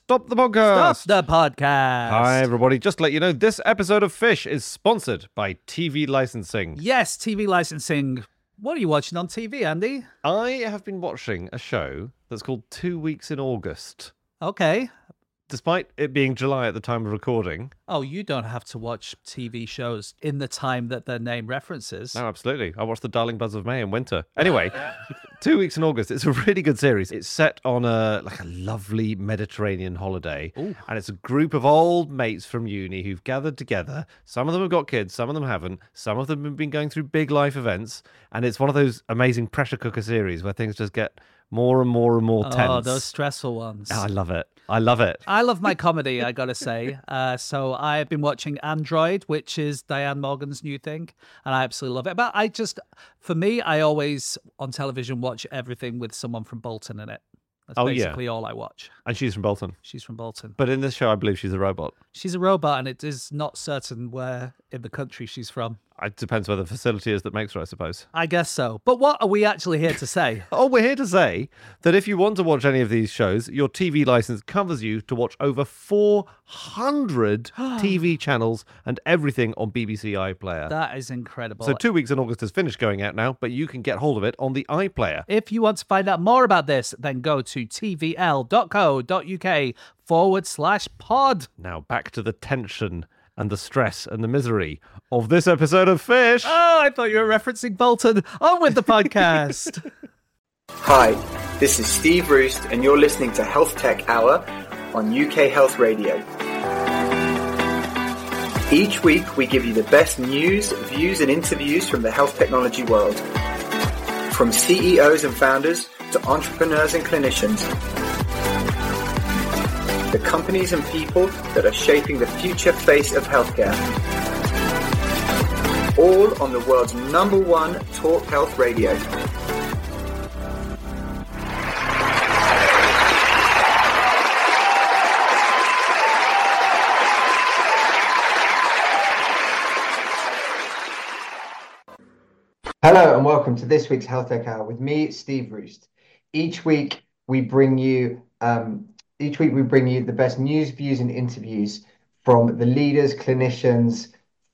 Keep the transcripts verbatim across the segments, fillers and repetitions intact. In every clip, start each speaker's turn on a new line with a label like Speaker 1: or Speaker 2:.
Speaker 1: Stop the podcast.
Speaker 2: Stop the podcast.
Speaker 1: Hi, everybody. Just to let you know, this episode of Fish is sponsored by T V licensing.
Speaker 2: Yes, T V licensing. What are you watching on T V, Andy?
Speaker 1: I have been watching a show that's called Two Weeks in August.
Speaker 2: Okay.
Speaker 1: Despite it being July at the time of recording.
Speaker 2: Oh, you don't have to watch T V shows in the time that their name references.
Speaker 1: No, absolutely. I watched The Darling Buzz of May in winter. Anyway, Two Weeks in August. It's a really good series. It's set on a like a lovely Mediterranean holiday.
Speaker 2: Ooh.
Speaker 1: And it's a group of old mates from uni who've gathered together. Some of them have got kids, some of them haven't. Some of them have been going through big life events. And it's one of those amazing pressure cooker series where things just get more and more and more tense.
Speaker 2: Oh, those stressful ones.
Speaker 1: Oh, I love it. I love it.
Speaker 2: I love my comedy, I gotta say. Uh, so I've been watching Android, which is Diane Morgan's new thing, and I absolutely love it. But I just, for me, I always on television watch everything with someone from Bolton in it. That's
Speaker 1: Oh, yeah.
Speaker 2: basically all I watch.
Speaker 1: And she's from Bolton.
Speaker 2: She's from Bolton.
Speaker 1: But in this show, I believe she's a robot.
Speaker 2: She's a robot, and it is not certain where in the country she's from.
Speaker 1: It depends where the facility is that makes her, I suppose.
Speaker 2: I guess so. But what are we actually here to say?
Speaker 1: Oh, we're here to say that if you want to watch any of these shows, your T V license covers you to watch over four hundred T V channels and everything on B B C iPlayer.
Speaker 2: That is incredible.
Speaker 1: So Two Weeks in August has finished going out now, but you can get hold of it on the iPlayer.
Speaker 2: If you want to find out more about this, then go to tvl.co.uk forward slash pod.
Speaker 1: Now back to the tension and the stress and the misery of this episode of Fish.
Speaker 2: Oh, I thought you were referencing Bolton. On with the podcast.
Speaker 3: Hi, this is Steve Roost, and you're listening to Health Tech Hour on U K Health Radio. Each week, we give you the best news, views, and interviews from the health technology world. From C E Os and founders to entrepreneurs and clinicians. The companies and people that are shaping the future face of healthcare. All on the world's number one talk health radio.
Speaker 4: Hello and welcome to this week's Health Tech Hour with me, Steve Roost. Each week we bring you um, each week we bring you the best news, views, and interviews from the leaders, clinicians,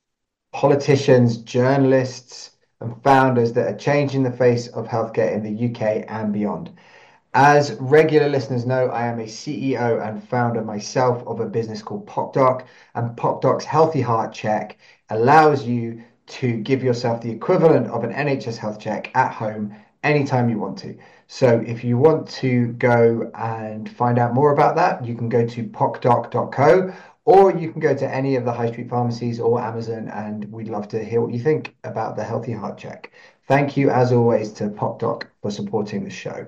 Speaker 4: politicians, journalists, and founders that are changing the face of healthcare in the U K and beyond. As regular listeners know, I am a C E O and founder myself of a business called PocDoc, and PocDoc's Healthy Heart Check allows you to give yourself the equivalent of an N H S health check at home anytime you want to. So if you want to go and find out more about that, you can go to pocdoc dot co, or you can go to any of the high street pharmacies or Amazon, and we'd love to hear what you think about the Healthy Heart Check. Thank you, as always, to PocDoc for supporting the show.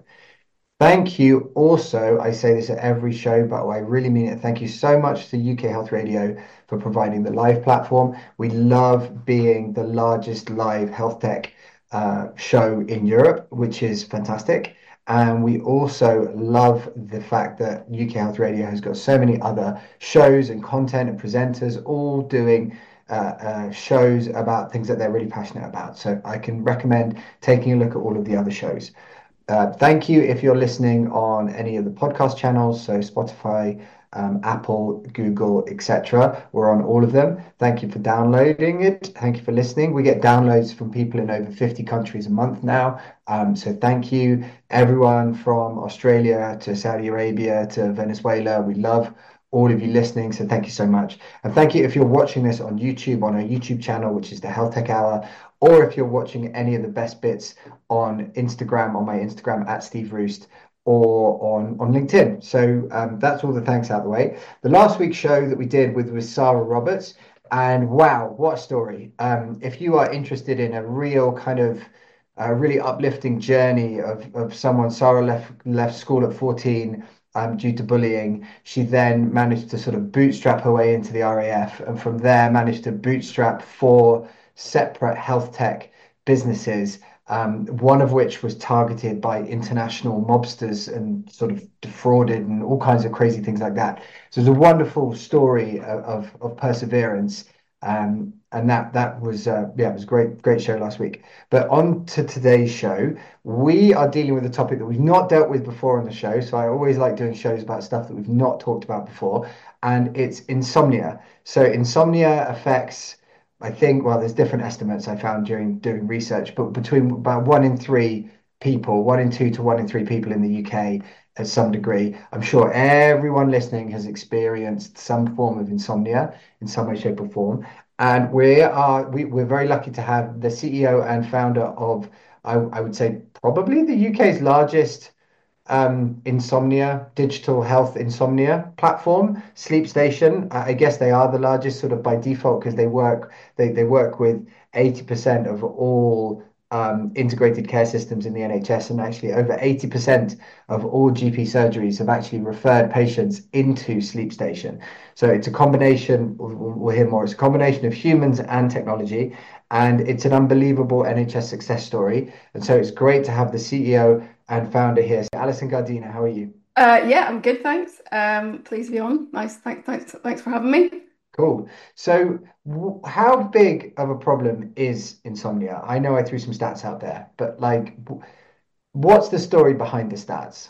Speaker 4: Thank you also, I say this at every show, but I really mean it. Thank you so much to U K Health Radio for providing the live platform. We love being the largest live health tech uh, show in Europe, which is fantastic. And we also love the fact that U K Health Radio has got so many other shows and content and presenters all doing uh, uh, shows about things that they're really passionate about. So I can recommend taking a look at all of the other shows. Uh, thank you if you're listening on any of the podcast channels, so Spotify, um, Apple, Google, et cetera. We're on all of them. Thank you for downloading it. Thank you for listening. We get downloads from people in over fifty countries a month now. Um, so thank you, everyone from Australia to Saudi Arabia to Venezuela. We love all of you listening, so thank you so much. And thank you if you're watching this on YouTube, on our YouTube channel, which is the Health Tech Hour, or if you're watching any of the best bits on Instagram, on my Instagram at Steve Roost, or on, on LinkedIn. So um, that's all the thanks out of the way. The last week's show that we did with, with Sarah Roberts, and wow, what a story. Um, if you are interested in a real kind of a really uplifting journey of, of someone, Sarah left, left school at fourteen, Um, due to bullying. She then managed to sort of bootstrap her way into the R A F, and from there managed to bootstrap four separate health tech businesses, um, one of which was targeted by international mobsters and sort of defrauded and all kinds of crazy things like that. So it's a wonderful story of, of, of perseverance. Um, and that that was uh, yeah, it was a great great show last week. But on to today's show, we are dealing with a topic that we've not dealt with before on the show. So I always like doing shows about stuff that we've not talked about before, and it's insomnia. So insomnia affects, I think, well, there's different estimates I found during doing research, but between about one in three people, one in two to one in three people in the U K at some degree. I'm sure everyone listening has experienced some form of insomnia in some way, shape, or form. And we are we, we're very lucky to have the C E O and founder of, I, I would say, probably the U K's largest um, insomnia, digital health insomnia platform, Sleep Station. I I guess they are the largest sort of by default because they work they, they work with eighty percent of all um, integrated care systems in the N H S, and actually over eighty percent of all G P surgeries have actually referred patients into Sleep Station. So it's a combination, we'll, we'll hear more, it's a combination of humans and technology, and it's an unbelievable N H S success story. And so it's great to have the C E O and founder here. So Alison Gardina, how are you?
Speaker 5: Uh, yeah, I'm good, thanks. Um, pleased to be on. Nice, thanks, thanks, thanks for having me.
Speaker 4: Cool. So, w- how big of a problem is insomnia? I know I threw some stats out there, but like, w- what's the story behind the stats?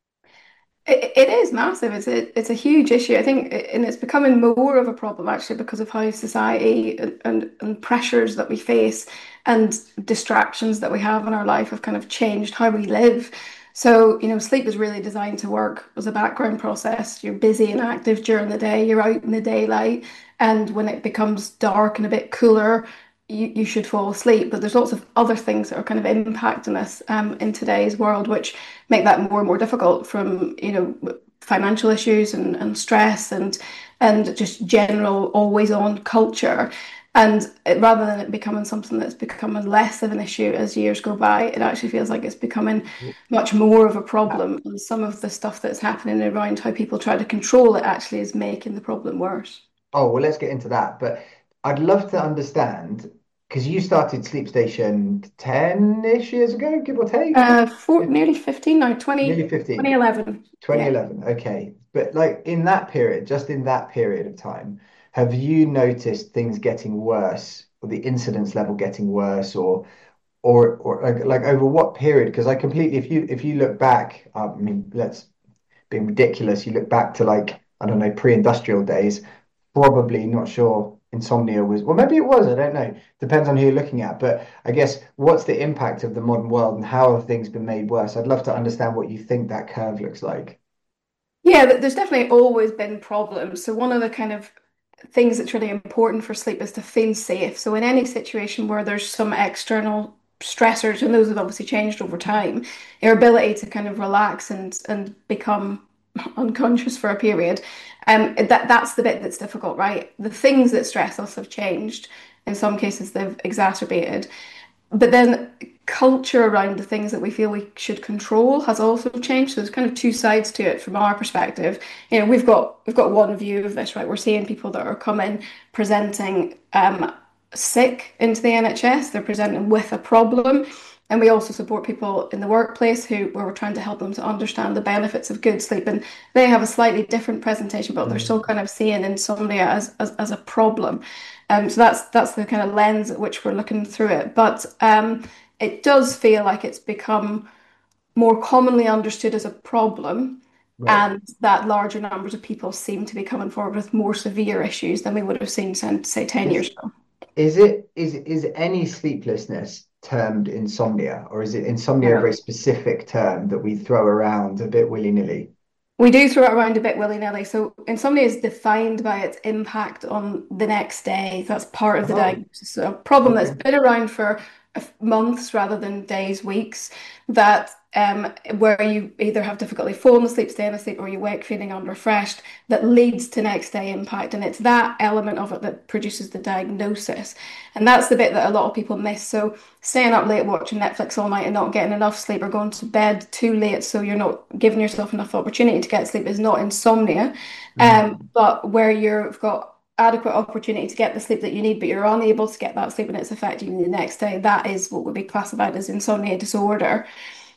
Speaker 5: It, it is massive. It's a it's a huge issue. I think, and it's becoming more of a problem actually because of how society and, and, and pressures that we face and distractions that we have in our life have kind of changed how we live. So, you know, sleep is really designed to work as a background process. You're busy and active during the day, you're out in the daylight, and when it becomes dark and a bit cooler, you, you should fall asleep. But there's lots of other things that are kind of impacting us um, in today's world, which make that more and more difficult from, you know, financial issues and, and stress and and just general always on culture. And it, rather than it becoming something that's becoming less of an issue as years go by, it actually feels like it's becoming much more of a problem. And some of the stuff that's happening around how people try to control it actually is making the problem worse.
Speaker 4: Oh, well, let's get into that. But I'd love to understand because you started Sleep Station ten-ish years ago, give or take.
Speaker 5: Uh, for nearly fifteen now, twenty,
Speaker 4: Nearly fifteen.
Speaker 5: twenty eleven. Yeah.
Speaker 4: twenty eleven. Okay. But like in that period, just in that period of time, have you noticed things getting worse or the incidence level getting worse or or or like, like over what period? Because I completely, if you if you look back, uh, I mean, let's being ridiculous, you look back to like, I don't know, pre-industrial days, probably not sure insomnia was, well, maybe it was, I don't know. Depends on who you're looking at. But I guess what's the impact of the modern world and how have things been made worse? I'd love to understand what you think that curve looks like.
Speaker 5: Yeah, th- there's definitely always been problems. So one of the kind of things that's really important for sleep is to feel safe. So in any situation where there's some external stressors, and those have obviously changed over time, your ability to kind of relax and and become unconscious for a period, um, that that's the bit that's difficult, right? The things that stress us have changed. In some cases, they've exacerbated. But then culture around the things that we feel we should control has also changed. So there's kind of two sides to it from our perspective. You know, we've got we've got one view of this, right? We're seeing people that are coming presenting um, sick into the N H S. They're presenting with a problem. And we also support people in the workplace who where we're trying to help them to understand the benefits of good sleep. And they have a slightly different presentation, but they're still
Speaker 4: Mm.
Speaker 5: kind of seeing insomnia as as, as a problem. Um, so that's that's the kind of lens at which we're looking through it. But um, it does feel like it's become more commonly understood as a problem,
Speaker 4: Right.
Speaker 5: and that larger numbers of people seem to be coming forward with more severe issues than we would have seen, say, say ten
Speaker 4: Is
Speaker 5: years ago.
Speaker 4: is it is is any sleeplessness termed insomnia, or is it insomnia a very
Speaker 5: No.
Speaker 4: specific term that we throw around a bit willy-nilly?
Speaker 5: We do throw it around a bit willy-nilly. So insomnia is defined by its impact on the next day. That's part of the
Speaker 4: Oh,
Speaker 5: diagnosis. So a problem that's
Speaker 4: okay.
Speaker 5: been around for months rather than days, weeks, that um, where you either have difficulty falling asleep, staying asleep, or you wake feeling unrefreshed, that leads to next day impact. And it's that element of it that produces the diagnosis. And that's the bit that a lot of people miss. So staying up late watching Netflix all night and not getting enough sleep, or going to bed too late so you're not giving yourself enough opportunity to get sleep, is not insomnia. Um,
Speaker 4: Mm.
Speaker 5: but where you've got adequate opportunity to get the sleep that you need, but you're unable to get that sleep and it's affecting you the next day, that is what would be classified as insomnia disorder.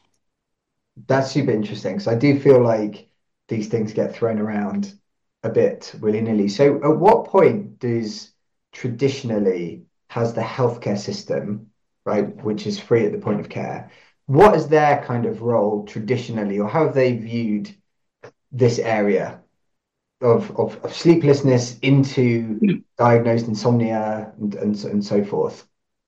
Speaker 4: That's super interesting because I do feel like these things get thrown around a bit willy-nilly. So at what point does traditionally has the healthcare system, right, which is free at the point of care. What is their kind of role traditionally, or how have they viewed this area of of, of sleeplessness into diagnosed insomnia and, and and so forth?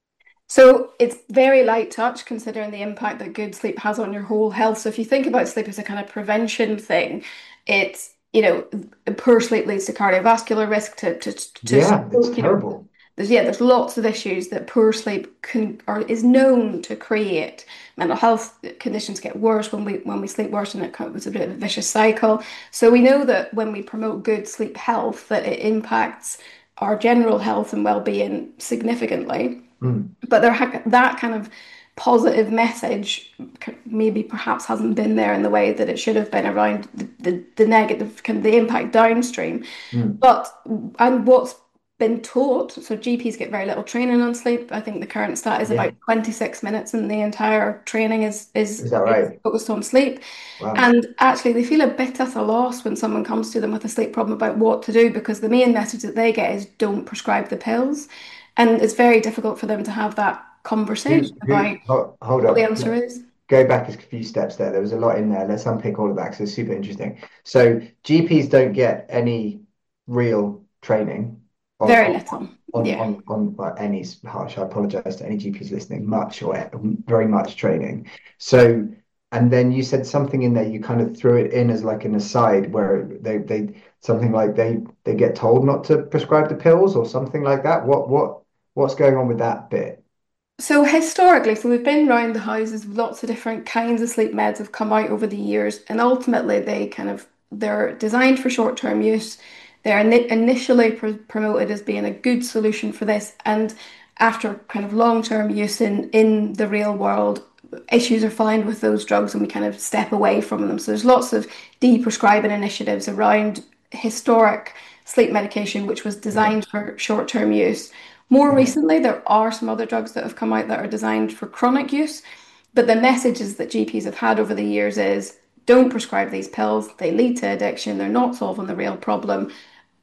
Speaker 5: So it's very light touch considering the impact that good sleep has on your whole health. So if you think about sleep as a kind of prevention thing, it's, you know, poor sleep leads to cardiovascular risk, to to to
Speaker 4: Yeah, it's
Speaker 5: stroke, you know,
Speaker 4: terrible.
Speaker 5: there's yeah, there's lots of issues that poor sleep can or is known to create. Mental health conditions get worse when we when we sleep worse, and it becomes a bit of a vicious cycle. So we know that when we promote good sleep health, that it impacts our general health and well-being significantly.
Speaker 4: Mm.
Speaker 5: But there ha that kind of positive message maybe perhaps hasn't been there in the way that it should have been around the, the, the negative, kind of the impact downstream.
Speaker 4: Mm.
Speaker 5: But and what's been taught, so G Ps get very little training on sleep. I think the current stat is
Speaker 4: Yeah,
Speaker 5: about twenty-six minutes, and the entire training is is,
Speaker 4: is that
Speaker 5: is
Speaker 4: right?
Speaker 5: focused on sleep.
Speaker 4: Wow.
Speaker 5: And actually, they feel a bit at a loss when someone comes to them with a sleep problem about what to do, because the main message that they get is don't prescribe the pills. And it's very difficult for them to have that
Speaker 4: Who
Speaker 5: conversation
Speaker 4: who
Speaker 5: about
Speaker 4: ho- hold
Speaker 5: what the
Speaker 4: on.
Speaker 5: answer is.
Speaker 4: Go back a few steps there. There was a lot in there. Let's unpick all of that because it's super interesting. So G Ps don't get any real training on
Speaker 5: Very
Speaker 4: on
Speaker 5: little.
Speaker 4: on
Speaker 5: Yeah.
Speaker 4: on, on well, any harsh. I apologize to any G Ps listening. Much or very much training. So and then you said something in there. You kind of threw it in as like an aside where they they something like they they get told not to prescribe the pills or something like that. What what what's going on with that bit?
Speaker 5: So historically, so we've been around the houses, lots of different kinds of sleep meds have come out over the years, and ultimately they kind of they're designed for short-term use. They're ini initially pr promoted as being a good solution for this, and after kind of long-term use in in the real world, issues are found with those drugs, and we kind of step away from them. So there's lots of de-prescribing initiatives around historic sleep medication, which was
Speaker 4: Okay,
Speaker 5: designed for short-term use. More
Speaker 4: okay,
Speaker 5: recently, there are some other drugs that have come out that are designed for chronic use, but the messages that G Ps have had over the years is don't prescribe these pills, they lead to addiction, they're not solving the real problem,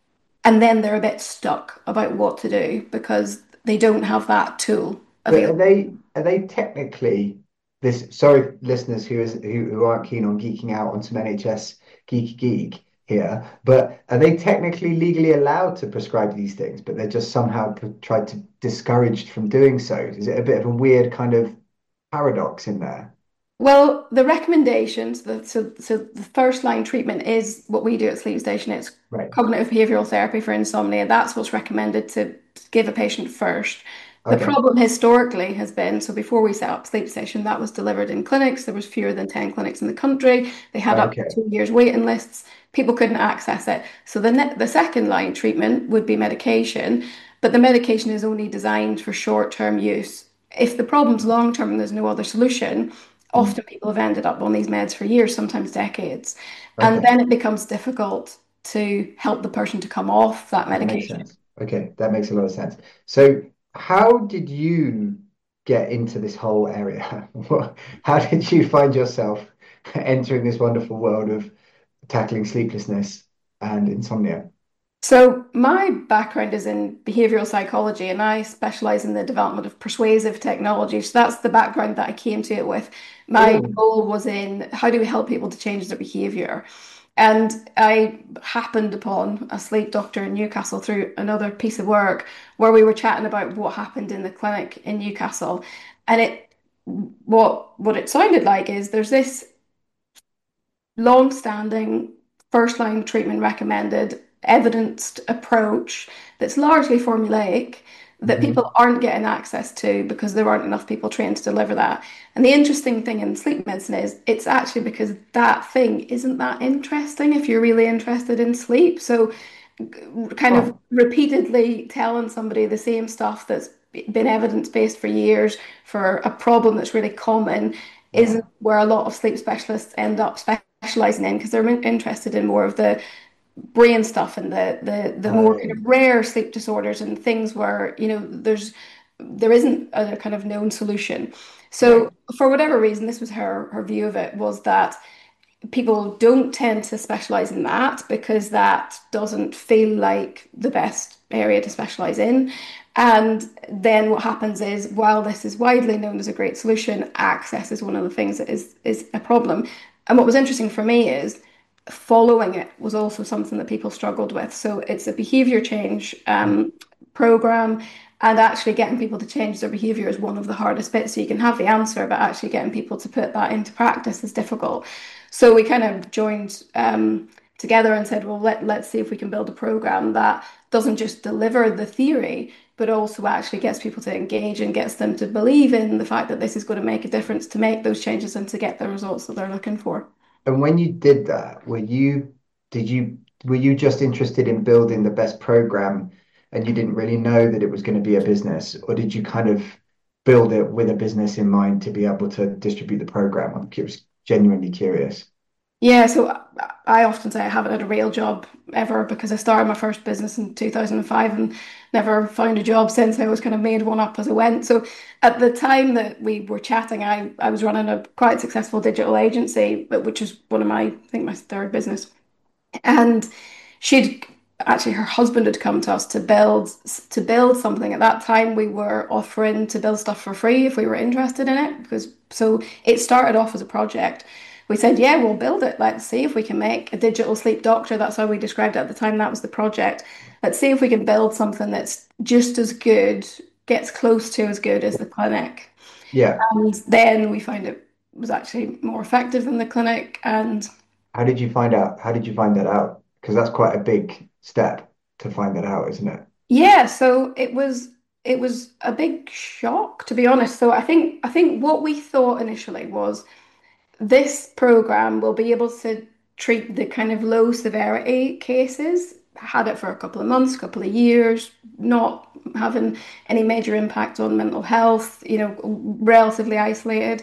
Speaker 5: and then they're a bit stuck about what to do because they don't have that tool
Speaker 4: but are
Speaker 5: available.
Speaker 4: they are they technically this? Sorry, listeners who is who, who aren't keen on geeking out on some N H S geeky geek here, but are they technically legally allowed to prescribe these things? But they're just somehow p- tried to discouraged from doing so. Is it a bit of a weird kind of paradox in there?
Speaker 5: Well, the recommendations, the, so, so the first line treatment is what we do at Sleep Station. It's
Speaker 4: Right.
Speaker 5: cognitive behavioral therapy for insomnia. That's what's recommended to give a patient first. The
Speaker 4: Okay.
Speaker 5: problem historically has been, so before we set up Sleep Station, that was delivered in clinics. There was fewer than ten clinics in the country. They had up to
Speaker 4: Okay.
Speaker 5: two years waiting lists. People couldn't access it. So the, ne the second line treatment would be medication, but the medication is only designed for short-term use. If the problem's long-term and there's no other solution,
Speaker 4: Mm.
Speaker 5: often people have ended up on these meds for years, sometimes decades. And
Speaker 4: Okay.
Speaker 5: then it becomes difficult to help the person to come off that
Speaker 4: That makes
Speaker 5: medication.
Speaker 4: sense. Okay, that makes a lot of sense. So, how did you get into this whole area? What- How did you find yourself entering this wonderful world of tackling sleeplessness and insomnia?
Speaker 5: So my background is in behavioral psychology, and I specialize in the development of persuasive technology. So that's the background that I came to it with. My
Speaker 4: Oh,
Speaker 5: goal was in how do we help people to change their behavior? And I happened upon a sleep doctor in Newcastle through another piece of work where we were chatting about what happened in the clinic in Newcastle. And it what what it sounded like is there's this long-standing first-line treatment recommended evidenced approach that's largely formulaic that
Speaker 4: mhm.
Speaker 5: people aren't getting access to because there aren't enough people trained to deliver that. And the interesting thing in sleep medicine is it's actually because that thing isn't that interesting if you're really interested in sleep. So kind of
Speaker 4: Oh,
Speaker 5: repeatedly telling somebody the same stuff that's been evidence-based for years for a problem that's really common isn't
Speaker 4: wow.
Speaker 5: where a lot of sleep specialists end up specializing in because they're interested in more of the brain stuff and the the the more kind
Speaker 4: I,
Speaker 5: of rare sleep disorders and things where, you know, there's there isn't a kind of known solution.
Speaker 4: right.
Speaker 5: So for whatever reason, this was her her view of it was that people don't tend to specialize in that because that doesn't feel like the best area to specialize in. And then what happens is, while this is widely known as a great solution, access is one of the things that is is a problem. And what was interesting for me is following it was also something that people struggled with. So it's a behavior change um, program, and actually getting people to change their behavior is one of the hardest bits. So you can have the answer, but actually getting people to put that into practice is difficult. So we kind of joined um, together and said, well, let, let's see if we can build a program that doesn't just deliver the theory, but also actually gets people to engage and gets them to believe in the fact that this is going to make a difference, to make those changes and to get the results that they're looking for.
Speaker 4: And when you did that, were you did you were you just interested in building the best program and you didn't really know that it was going to be a business, or did you kind of build it with a business in mind to be able to distribute the program? I'm curious, genuinely curious.
Speaker 5: Yeah, so I often say I haven't had a real job ever because I started my first business in two thousand five and never found a job since. I always kind of made one up as I went. So at the time that we were chatting, I, I was running a quite successful digital agency, but which is one of my, I think my third business. And she'd actually, her husband had come to us to build to build something. At that time, we were offering to build stuff for free if we were interested in it, because so it started off as a project. We said, yeah, we'll build it. Let's see if we can make a digital sleep doctor. That's how we described it at the time. That was the project. Let's see if we can build something that's just as good, gets close to as good as the clinic.
Speaker 4: Yeah.
Speaker 5: And then we found it was actually more effective than the clinic. And
Speaker 4: How did you find out? How did you find that out? Because that's quite a big step to find that out, isn't it?
Speaker 5: yeah, so it was it was a big shock, to be honest. So I think I think what we thought initially was, this program will be able to treat the kind of low severity cases. Had it for a couple of months, couple of years, not having any major impact on mental health, you know, relatively isolated.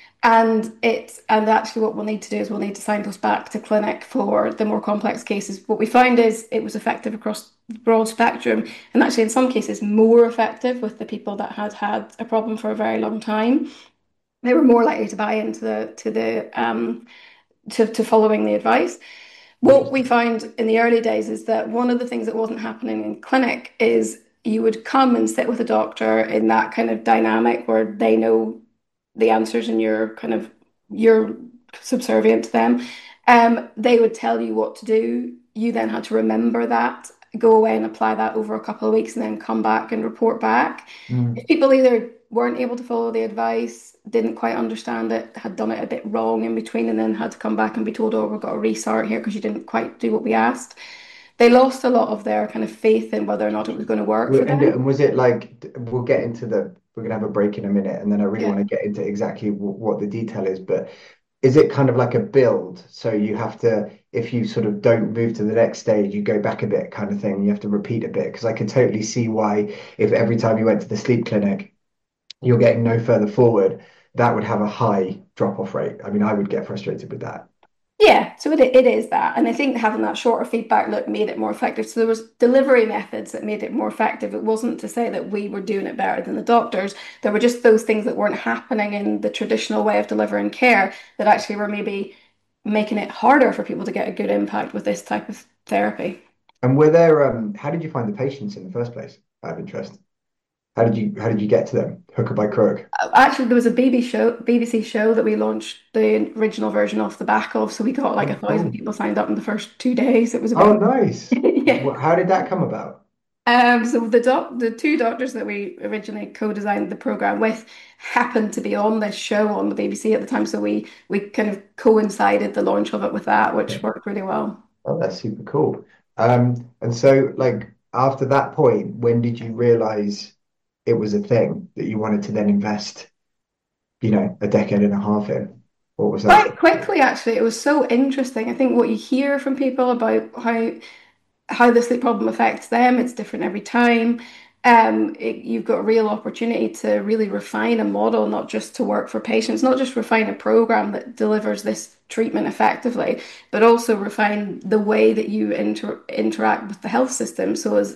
Speaker 5: And it and actually what we'll need to do is we'll need to signpost back to clinic for the more complex cases. What we found is it was effective across the broad spectrum, and actually in some cases more effective with the people that had had a problem for a very long time. They were more likely to buy into the to the um to, to following the advice. What we found in the early days is that one of the things that wasn't happening in clinic is you would come and sit with a doctor in that kind of dynamic where they know the answers and you're kind of you're subservient to them. Um, they would tell you what to do. You then had to remember that, go away and apply that over a couple of weeks, and then come back and report back.
Speaker 4: Mm.
Speaker 5: If people either weren't able to follow the advice, didn't quite understand it, had done it a bit wrong in between, and then had to come back and be told, oh, we've got to restart here because you didn't quite do what we asked. They lost a lot of their kind of faith in whether or not it was going to work for
Speaker 4: And,
Speaker 5: them.
Speaker 4: and was it like, we'll get into the, we're going to have a break in a minute, and then I really
Speaker 5: Yeah.
Speaker 4: want to get into exactly w what the detail is, but is it kind of like a build? So you have to, if you sort of don't move to the next stage, you go back a bit kind of thing. You have to repeat a bit, because I could totally see why if every time you went to the sleep clinic, you're getting no further forward, that would have a high drop-off rate. I mean, I would get frustrated with that.
Speaker 5: Yeah, so it, it is that. And I think having that shorter feedback loop made it more effective. So there was delivery methods that made it more effective. It wasn't to say that we were doing it better than the doctors. There were just those things that weren't happening in the traditional way of delivering care that actually were maybe making it harder for people to get a good impact with this type of therapy.
Speaker 4: And were there, um, how did you find the patients in the first place? Out of interest. How did you how did you get to them? Hook or by crook?
Speaker 5: Actually, there was a B B show, B B C show that we launched the original version off the back of. So we got like
Speaker 4: Oh,
Speaker 5: a thousand
Speaker 4: cool.
Speaker 5: people signed up in the first two days. It was a
Speaker 4: Oh,
Speaker 5: bit,
Speaker 4: nice.
Speaker 5: yeah.
Speaker 4: Wh- How did that come about?
Speaker 5: Um, so the doc, the two doctors that we originally co-designed the program with happened to be on this show on the B B C at the time. So we we kind of coincided the launch of it with that, which worked really well.
Speaker 4: Oh, that's super cool. Um, and so like after that point, when did you realize it was a thing that you wanted to then invest, you know, a decade and a half in? What was that?
Speaker 5: Quite quickly, actually, it was so interesting. I think what you hear from people about how how the sleep problem affects them, it's different every time. Um, it, you've got a real opportunity to really refine a model, not just to work for patients, not just refine a program that delivers this treatment effectively, but also refine the way that you inter interact with the health system. So as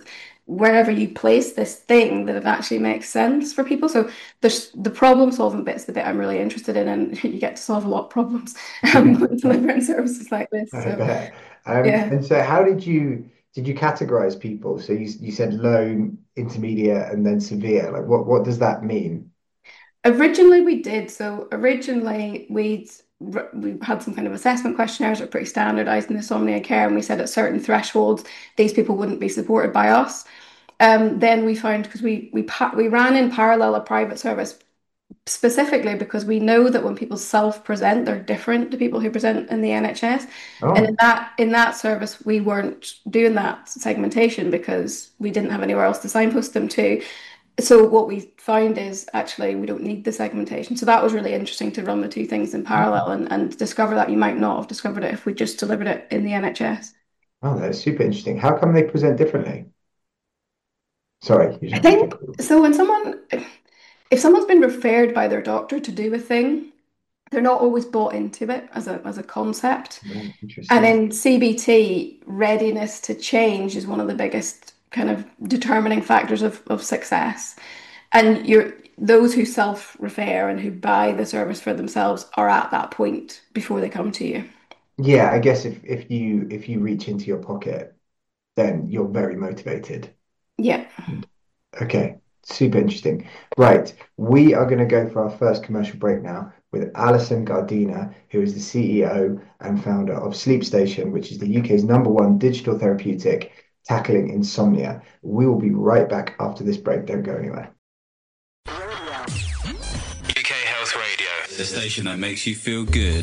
Speaker 5: wherever you place this thing, that it actually makes sense for people. So there's the problem solving bit's the bit I'm really interested in, and you get to solve a lot of problems um, delivering services like this.
Speaker 4: I
Speaker 5: So
Speaker 4: bet. Um,
Speaker 5: yeah.
Speaker 4: and so how did you did you categorize people? So you you said low, intermediate, and then severe. Like what what does that mean?
Speaker 5: Originally, we did. So originally, we'd we had some kind of assessment questionnaires that are pretty standardized in insomnia care, and we said at certain thresholds, these people wouldn't be supported by us. Um, then we found because we we pa- we ran in parallel a private service specifically because we know that when people self-present, they're different to people who present in the N H S. And in
Speaker 4: Oh,
Speaker 5: that in that service, we weren't doing that segmentation because we didn't have anywhere else to signpost them to. So what we found is actually we don't need the segmentation. So that was really interesting to run the two things in parallel and, and discover that you might not have discovered it if we just delivered it in the N H S.
Speaker 4: oh, that's super interesting. How come they present differently? Sorry, you
Speaker 5: I
Speaker 4: have to
Speaker 5: think
Speaker 4: take.
Speaker 5: so when someone if someone's been referred by their doctor to do a thing, they're not always bought into it as a as a concept.
Speaker 4: Oh,
Speaker 5: And
Speaker 4: interesting.
Speaker 5: in C B T, readiness to change is one of the biggest kind of determining factors of, of success. And you're those who self-refer and who buy the service for themselves are at that point before they come to you.
Speaker 4: Yeah, I guess if if you if you reach into your pocket, then you're very motivated.
Speaker 5: Yeah.
Speaker 4: Okay, super interesting. Right, we are going to go for our first commercial break now with Alison Gardina, who is the C E O and founder of Sleep Station, which is the U K's number one digital therapeutic tackling insomnia. We will be right back after this break. Don't go anywhere.
Speaker 6: U K Health Radio, the station that makes you feel good.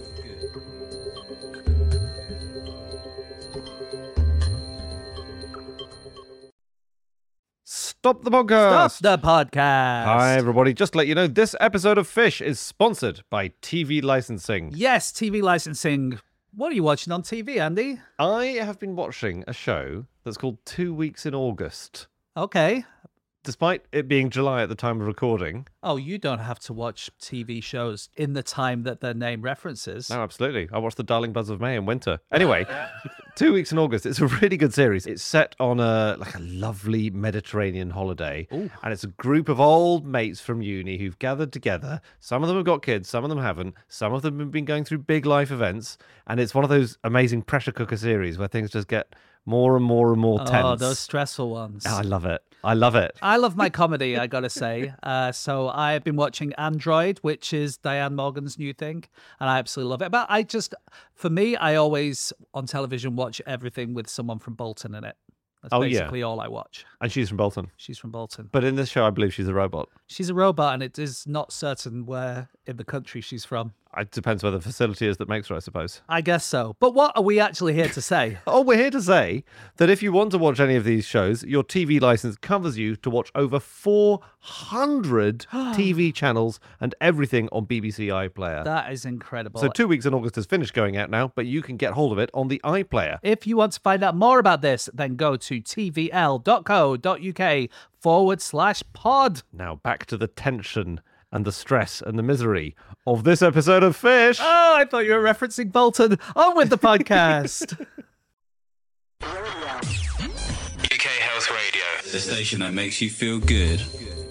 Speaker 1: Stop the podcast.
Speaker 2: Stop the podcast.
Speaker 1: Hi, everybody. Just to let you know, this episode of Fish is sponsored by T V licensing.
Speaker 2: Yes, T V licensing. What are you watching on T V, Andy?
Speaker 1: I have been watching a show that's called Two Weeks in August.
Speaker 2: Okay.
Speaker 1: Despite it being July at the time of recording.
Speaker 2: Oh, you don't have to watch T V shows in the time that their name references.
Speaker 1: No, absolutely. I watched The Darling Buds of May in winter. Anyway, Two Weeks in August. It's a really good series. It's set on a like a lovely Mediterranean holiday.
Speaker 2: Ooh.
Speaker 1: And it's a group of old mates from uni who've gathered together. Some of them have got kids, some of them haven't. Some of them have been going through big life events. And it's one of those amazing pressure cooker series where things just get more and more and more tense.
Speaker 2: Oh, those stressful ones.
Speaker 1: Oh, I love it. I love it.
Speaker 2: I love my comedy, I gotta say. Uh, so I've been watching Android, which is Diane Morgan's new thing, and I absolutely love it. But I just, for me, I always on television watch everything with someone from Bolton in it. That's
Speaker 1: Oh, yeah.
Speaker 2: basically all I watch.
Speaker 1: And she's from Bolton.
Speaker 2: She's from Bolton.
Speaker 1: But in this show, I believe she's a robot.
Speaker 2: She's a robot, and it is not certain where in the country she's from.
Speaker 1: It depends where the facility is that makes her, I suppose.
Speaker 2: I guess so. But what are we actually here to say?
Speaker 1: Oh, we're here to say that if you want to watch any of these shows, your T V license covers you to watch over four hundred T V channels and everything on B B C iPlayer.
Speaker 2: That is incredible.
Speaker 1: So Two Weeks in August has finished going out now, but you can get hold of it on the iPlayer.
Speaker 2: If you want to find out more about this, then go to tvl.co.uk forward slash pod.
Speaker 1: Now back to the tension and the stress and the misery of this episode of Fish.
Speaker 2: Oh, I thought you were referencing Bolton. On with the podcast.
Speaker 6: U K Health Radio, the station that makes you feel good.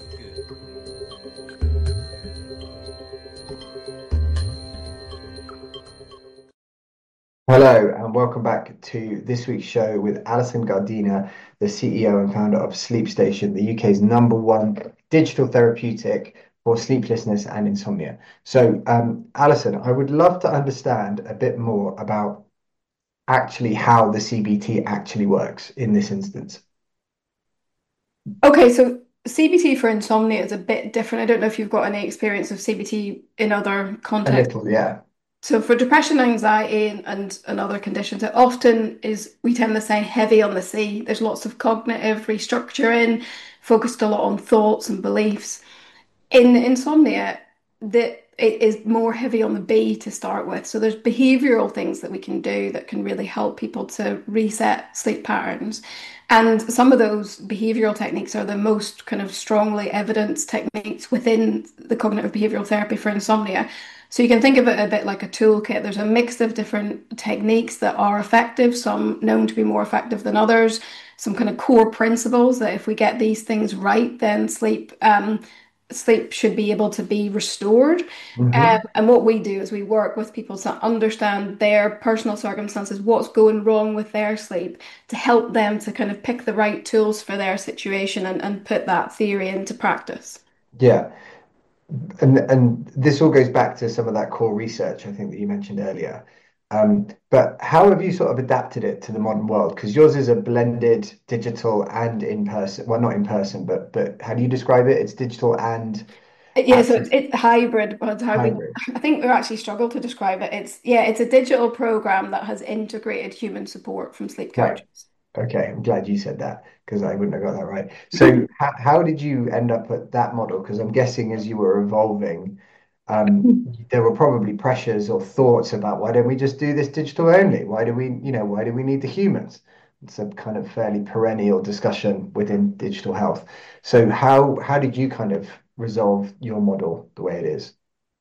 Speaker 4: Hello, and welcome back to this week's show with Alison Gardina, the C E O and founder of Sleep Station, the U K's number one digital therapeutic for sleeplessness and insomnia. So, um, Alison, I would love to understand a bit more about actually how the C B T actually works in this instance.
Speaker 5: Okay, so C B T for insomnia is a bit different. I don't know if you've got any experience of C B T in other
Speaker 4: A
Speaker 5: contexts.
Speaker 4: little, yeah.
Speaker 5: So for depression, anxiety, and, and, and other conditions, it often is, we tend to say, heavy on the C. There's lots of cognitive restructuring, focused a lot on thoughts and beliefs. In insomnia, that it is more heavy on the B to start with. So there's behavioral things that we can do that can really help people to reset sleep patterns. And some of those behavioral techniques are the most kind of strongly evidenced techniques within the cognitive behavioral therapy for insomnia. So you can think of it a bit like a toolkit. There's a mix of different techniques that are effective, some known to be more effective than others, some kind of core principles that if we get these things right, then sleep um, sleep should be able to be restored. Um,
Speaker 4: Hmm.
Speaker 5: and what we do is we work with people to understand their personal circumstances, what's going wrong with their sleep, to help them to kind of pick the right tools for their situation and, and put that theory into practice.
Speaker 4: Yeah. And and this all goes back to some of that core research I think that you mentioned earlier. Um, but how have you sort of adapted it to the modern world? Because yours is a blended digital and in person. Well, not in person, but but how do you describe it? It's digital and
Speaker 5: Yeah, so
Speaker 4: actually
Speaker 5: it's, it's hybrid, but how we,
Speaker 4: hybrid.
Speaker 5: I think we actually struggle to describe it. It's, yeah, it's a digital program that has integrated human support from sleep
Speaker 4: Right.
Speaker 5: coaches.
Speaker 4: Okay, I'm glad you said that because I wouldn't have got that right. So, how, how did you end up at that model? Because I'm guessing as you were evolving, um, there were probably pressures or thoughts about why don't we just do this digital only? Why do we, you know, why do we need the humans? It's a kind of fairly perennial discussion within digital health. So, how how did you kind of resolve your model the way it is?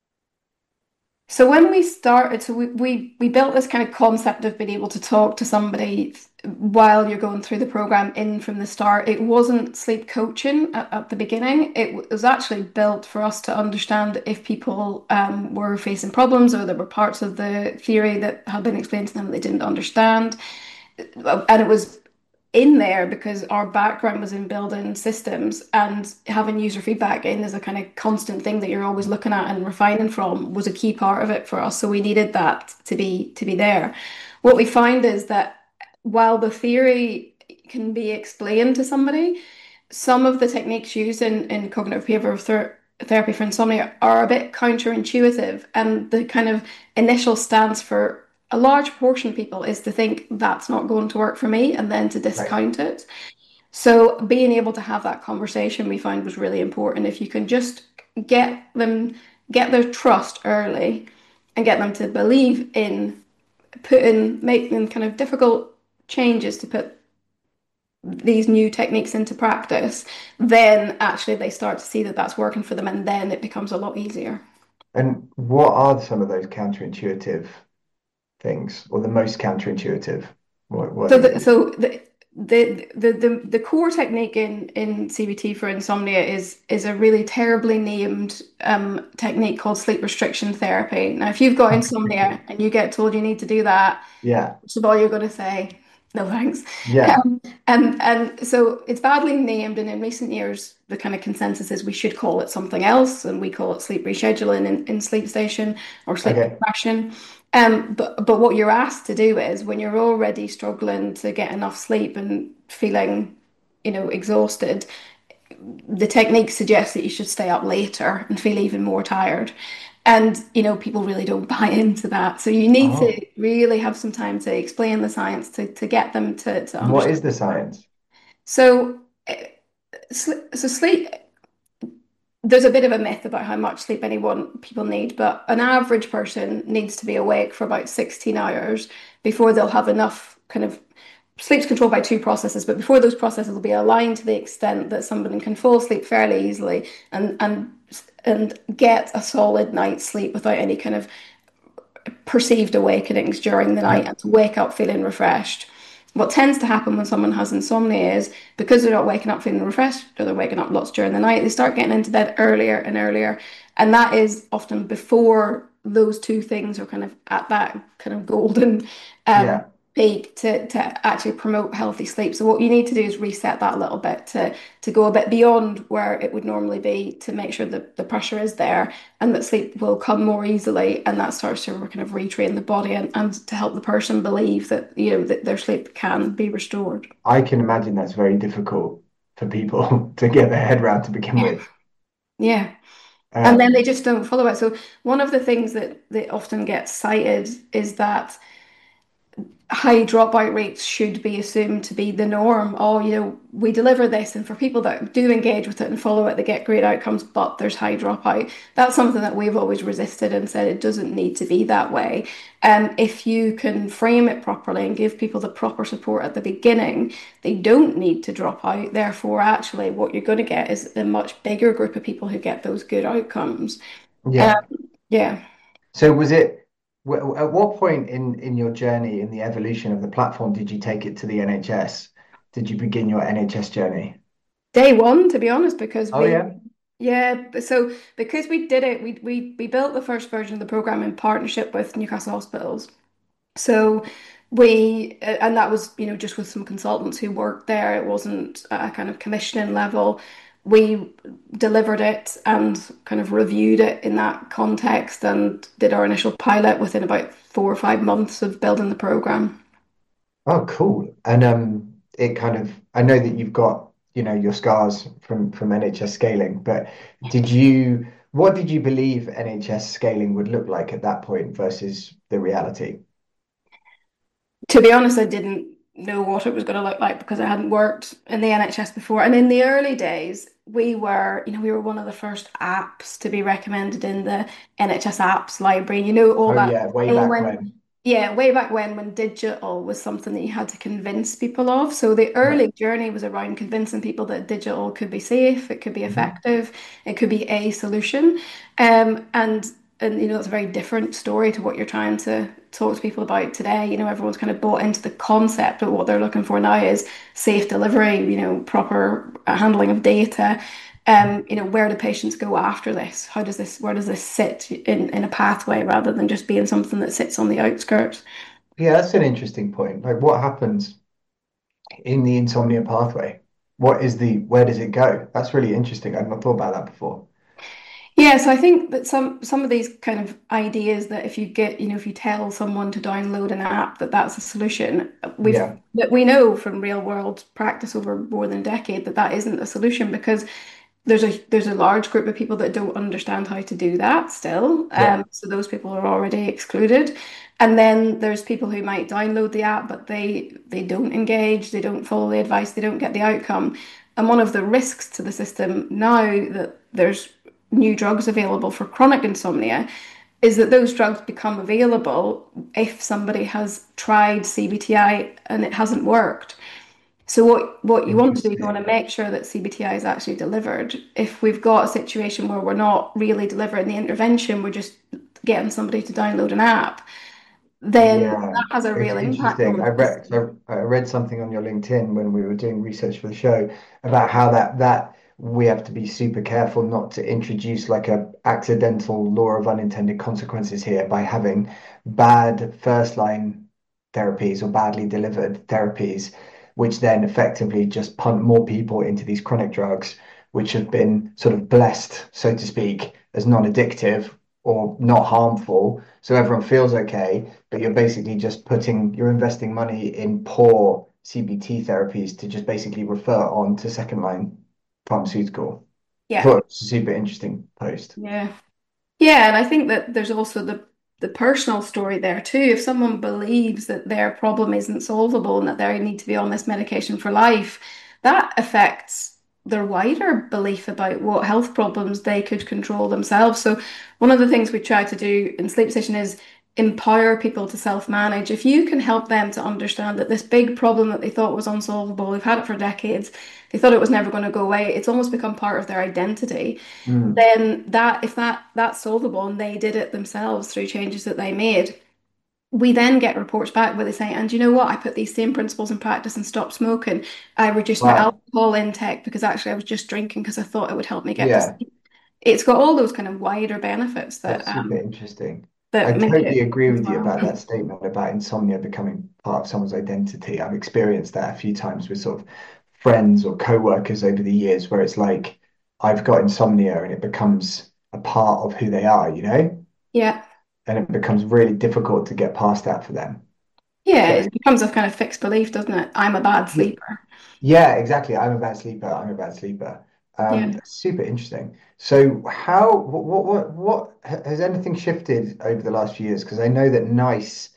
Speaker 5: So when we started, so we, we we built this kind of concept of being able to talk to somebody while you're going through the program in from the start. It wasn't sleep coaching at, at the beginning. It was actually built for us to understand if people um, were facing problems or there were parts of the theory that had been explained to them they didn't understand. And it was in there because our background was in building systems, and having user feedback in as a kind of constant thing that you're always looking at and refining from was a key part of it for us. So we needed that to be to be there. What we find is that while the theory can be explained to somebody, some of the techniques used in, in cognitive behavioral ther therapy for insomnia are a bit counterintuitive, and the kind of initial stance for a large portion of people is to think that's not going to work for me and then to
Speaker 4: Right.
Speaker 5: discount it. So being able to have that conversation we find was really important. If you can just get them, get their trust early and get them to believe in putting, making kind of difficult changes to put these new techniques into practice, then actually they start to see that that's working for them, and then it becomes a lot easier.
Speaker 4: And what are some of those counterintuitive things, or the most counterintuitive? What what
Speaker 5: So
Speaker 4: is
Speaker 5: the
Speaker 4: it?
Speaker 5: so the the the the, the core technique in in C B T for insomnia is is a really terribly named um, technique called sleep restriction therapy. Now, if you've got insomnia and you get told you need to do that,
Speaker 4: Yeah,
Speaker 5: first of all, you're going to say, no thanks.
Speaker 4: yeah.
Speaker 5: Um, and and so it's badly named, and in recent years, the kind of consensus is we should call it something else, and we call it sleep rescheduling in, in Sleep Station or sleep
Speaker 4: Okay.
Speaker 5: compression. Um, but but what you're asked to do is when you're already struggling to get enough sleep and feeling, you know, exhausted, the technique suggests that you should stay up later and feel even more tired. And, you know, people really don't buy into that. So you need to
Speaker 4: Oh,
Speaker 5: really have some time to explain the science to, to get them to, to
Speaker 4: and what
Speaker 5: understand.
Speaker 4: is the science?
Speaker 5: So, eh, sl- so sleep, there's a bit of a myth about how much sleep anyone people need, but an average person needs to be awake for about sixteen hours before they'll have enough kind of sleep's controlled by two processes, but before those processes will be aligned to the extent that somebody can fall asleep fairly easily and and and get a solid night's sleep without any kind of perceived awakenings during the night
Speaker 4: Yeah.
Speaker 5: and to wake up feeling refreshed. What tends to happen when someone has insomnia is because they're not waking up feeling refreshed or they're waking up lots during the night, they start getting into bed earlier and earlier. And that is often before those two things are kind of at that kind of golden um,
Speaker 4: Yeah.
Speaker 5: peak to, to actually promote healthy sleep. So what you need to do is reset that a little bit to to go a bit beyond where it would normally be to make sure that the pressure is there and that sleep will come more easily, and that starts to kind of retrain the body and, and to help the person believe that you know that their sleep can be restored.
Speaker 4: I can imagine that's very difficult for people to get their head around to begin with.
Speaker 5: Yeah. And then
Speaker 4: Um,
Speaker 5: they just don't follow it. So one of the things that, that often gets cited is that high dropout rates should be assumed to be the norm. Oh, you know, we deliver this, and for people that do engage with it and follow it, they get great outcomes, but there's high dropout. That's something that we've always resisted and said it doesn't need to be that way. And if you can frame it properly and give people the proper support at the beginning, they don't need to drop out. Therefore, actually, what you're going to get is a much bigger group of people who get those good outcomes. Um,
Speaker 4: yeah.
Speaker 5: yeah.
Speaker 4: So was it wh- at what point in in your journey in the evolution of the platform did you take it to the N H S? Did you begin your N H S journey?
Speaker 5: Day one, to be honest, because
Speaker 4: Oh
Speaker 5: we,
Speaker 4: yeah.
Speaker 5: yeah, but so because we did it, we we we built the first version of the program in partnership with Newcastle Hospitals. So we, uh, and that was, you know, just with some consultants who worked there. It wasn't a kind of commissioning level. We delivered it and kind of reviewed it in that context and did our initial pilot within about four or five months of building the program.
Speaker 4: Oh, cool. And um, it kind of, I know that you've got, you know, your scars from from N H S scaling, but did you, what did you believe N H S scaling would look like at that point versus the reality?
Speaker 5: To be honest, I didn't know what it was going to look like because I hadn't worked in the N H S before. And in the early days, we were, you know, we were one of the first apps to be recommended in the N H S apps library. You know, all
Speaker 4: Oh
Speaker 5: that
Speaker 4: yeah, way
Speaker 5: time
Speaker 4: back
Speaker 5: when,
Speaker 4: when.
Speaker 5: yeah, way back when, when digital was something that you had to convince people of. So the
Speaker 4: Yeah.
Speaker 5: early journey was around convincing people that digital could be safe, it could be
Speaker 4: Mhm.
Speaker 5: effective, it could be a solution. Um, and and you know, it's a very different story to what you're trying to talk to people about today. You know, everyone's kind of bought into the concept, but what they're looking for now is safe delivery, you know, proper handling of data. Um, you know, where do patients go after this? How does this, where does this sit in, in a pathway rather than just being something that sits on the outskirts?
Speaker 4: Yeah, that's an interesting point. Like what happens in the insomnia pathway? What is the, where does it go? That's really interesting. I've not thought about that before.
Speaker 5: Yeah, so I think that some some of these kind of ideas that if you get, you know, if you tell someone to download an app that that's a solution, we've
Speaker 4: Yeah.
Speaker 5: that we know from real world practice over more than a decade that that isn't a solution because there's a there's a large group of people that don't understand how to do that still.
Speaker 4: Yeah.
Speaker 5: Um, so those people are already excluded. And then there's people who might download the app, but they they don't engage, they don't follow the advice, they don't get the outcome. And one of the risks to the system now that there's new drugs available for chronic insomnia is that those drugs become available if somebody has tried C B T I and it hasn't worked. So what what you want to do is you want to
Speaker 4: Interesting.
Speaker 5: make sure that C B T I is actually delivered. If we've got a situation where we're not really delivering the intervention, we're just getting somebody to download an app, then
Speaker 4: Yeah,
Speaker 5: that has a
Speaker 4: it's
Speaker 5: real impact on
Speaker 4: interesting. I
Speaker 5: the
Speaker 4: read
Speaker 5: system.
Speaker 4: so I read something on your LinkedIn when we were doing research for the show about how that that we have to be super careful not to introduce like a accidental law of unintended consequences here by having bad first line therapies or badly delivered therapies, which then effectively just punt more people into these chronic drugs, which have been sort of blessed, so to speak, as non-addictive or not harmful, so everyone feels okay, but you're basically just putting, you're investing money in poor C B T therapies to just basically refer on to second line pharmaceutical. I
Speaker 5: Yeah,
Speaker 4: thought it was a super interesting post.
Speaker 5: yeah. Yeah, and I think that there's also the the personal story there too. If someone believes that their problem isn't solvable and that they need to be on this medication for life, that affects their wider belief about what health problems they could control themselves. So one of the things we try to do in Sleep Station is empower people to self-manage. If you can help them to understand that this big problem that they thought was unsolvable, they've had it for decades, they thought it was never going to go away, it's almost become part of their identity,
Speaker 4: Mm,
Speaker 5: then that if that that's solvable and they did it themselves through changes that they made, we then get reports back where they say, and you know what, I put these same principles in practice and stopped smoking. I reduced my
Speaker 4: wow.
Speaker 5: alcohol intake because actually I was just drinking because I thought it would help me get to
Speaker 4: Yeah,
Speaker 5: sleep. It's got all those kind of wider benefits that
Speaker 4: that's super
Speaker 5: um
Speaker 4: interesting. I
Speaker 5: that make
Speaker 4: totally
Speaker 5: it
Speaker 4: agree with you
Speaker 5: worthwhile.
Speaker 4: about that statement about insomnia becoming part of someone's identity. I've experienced that a few times with sort of friends or co-workers over the years where it's like I've got insomnia and it becomes a part of who they are, you know?
Speaker 5: Yeah.
Speaker 4: And it becomes really difficult to get past that for them.
Speaker 5: Yeah,
Speaker 4: So
Speaker 5: it becomes a kind of fixed belief, doesn't it? I'm a bad
Speaker 4: y-
Speaker 5: sleeper.
Speaker 4: yeah, exactly. I'm a bad sleeper. I'm a bad sleeper. Um,
Speaker 5: Yeah.
Speaker 4: super interesting. So how what what what, what has anything shifted over the last few years? Because I know that NICE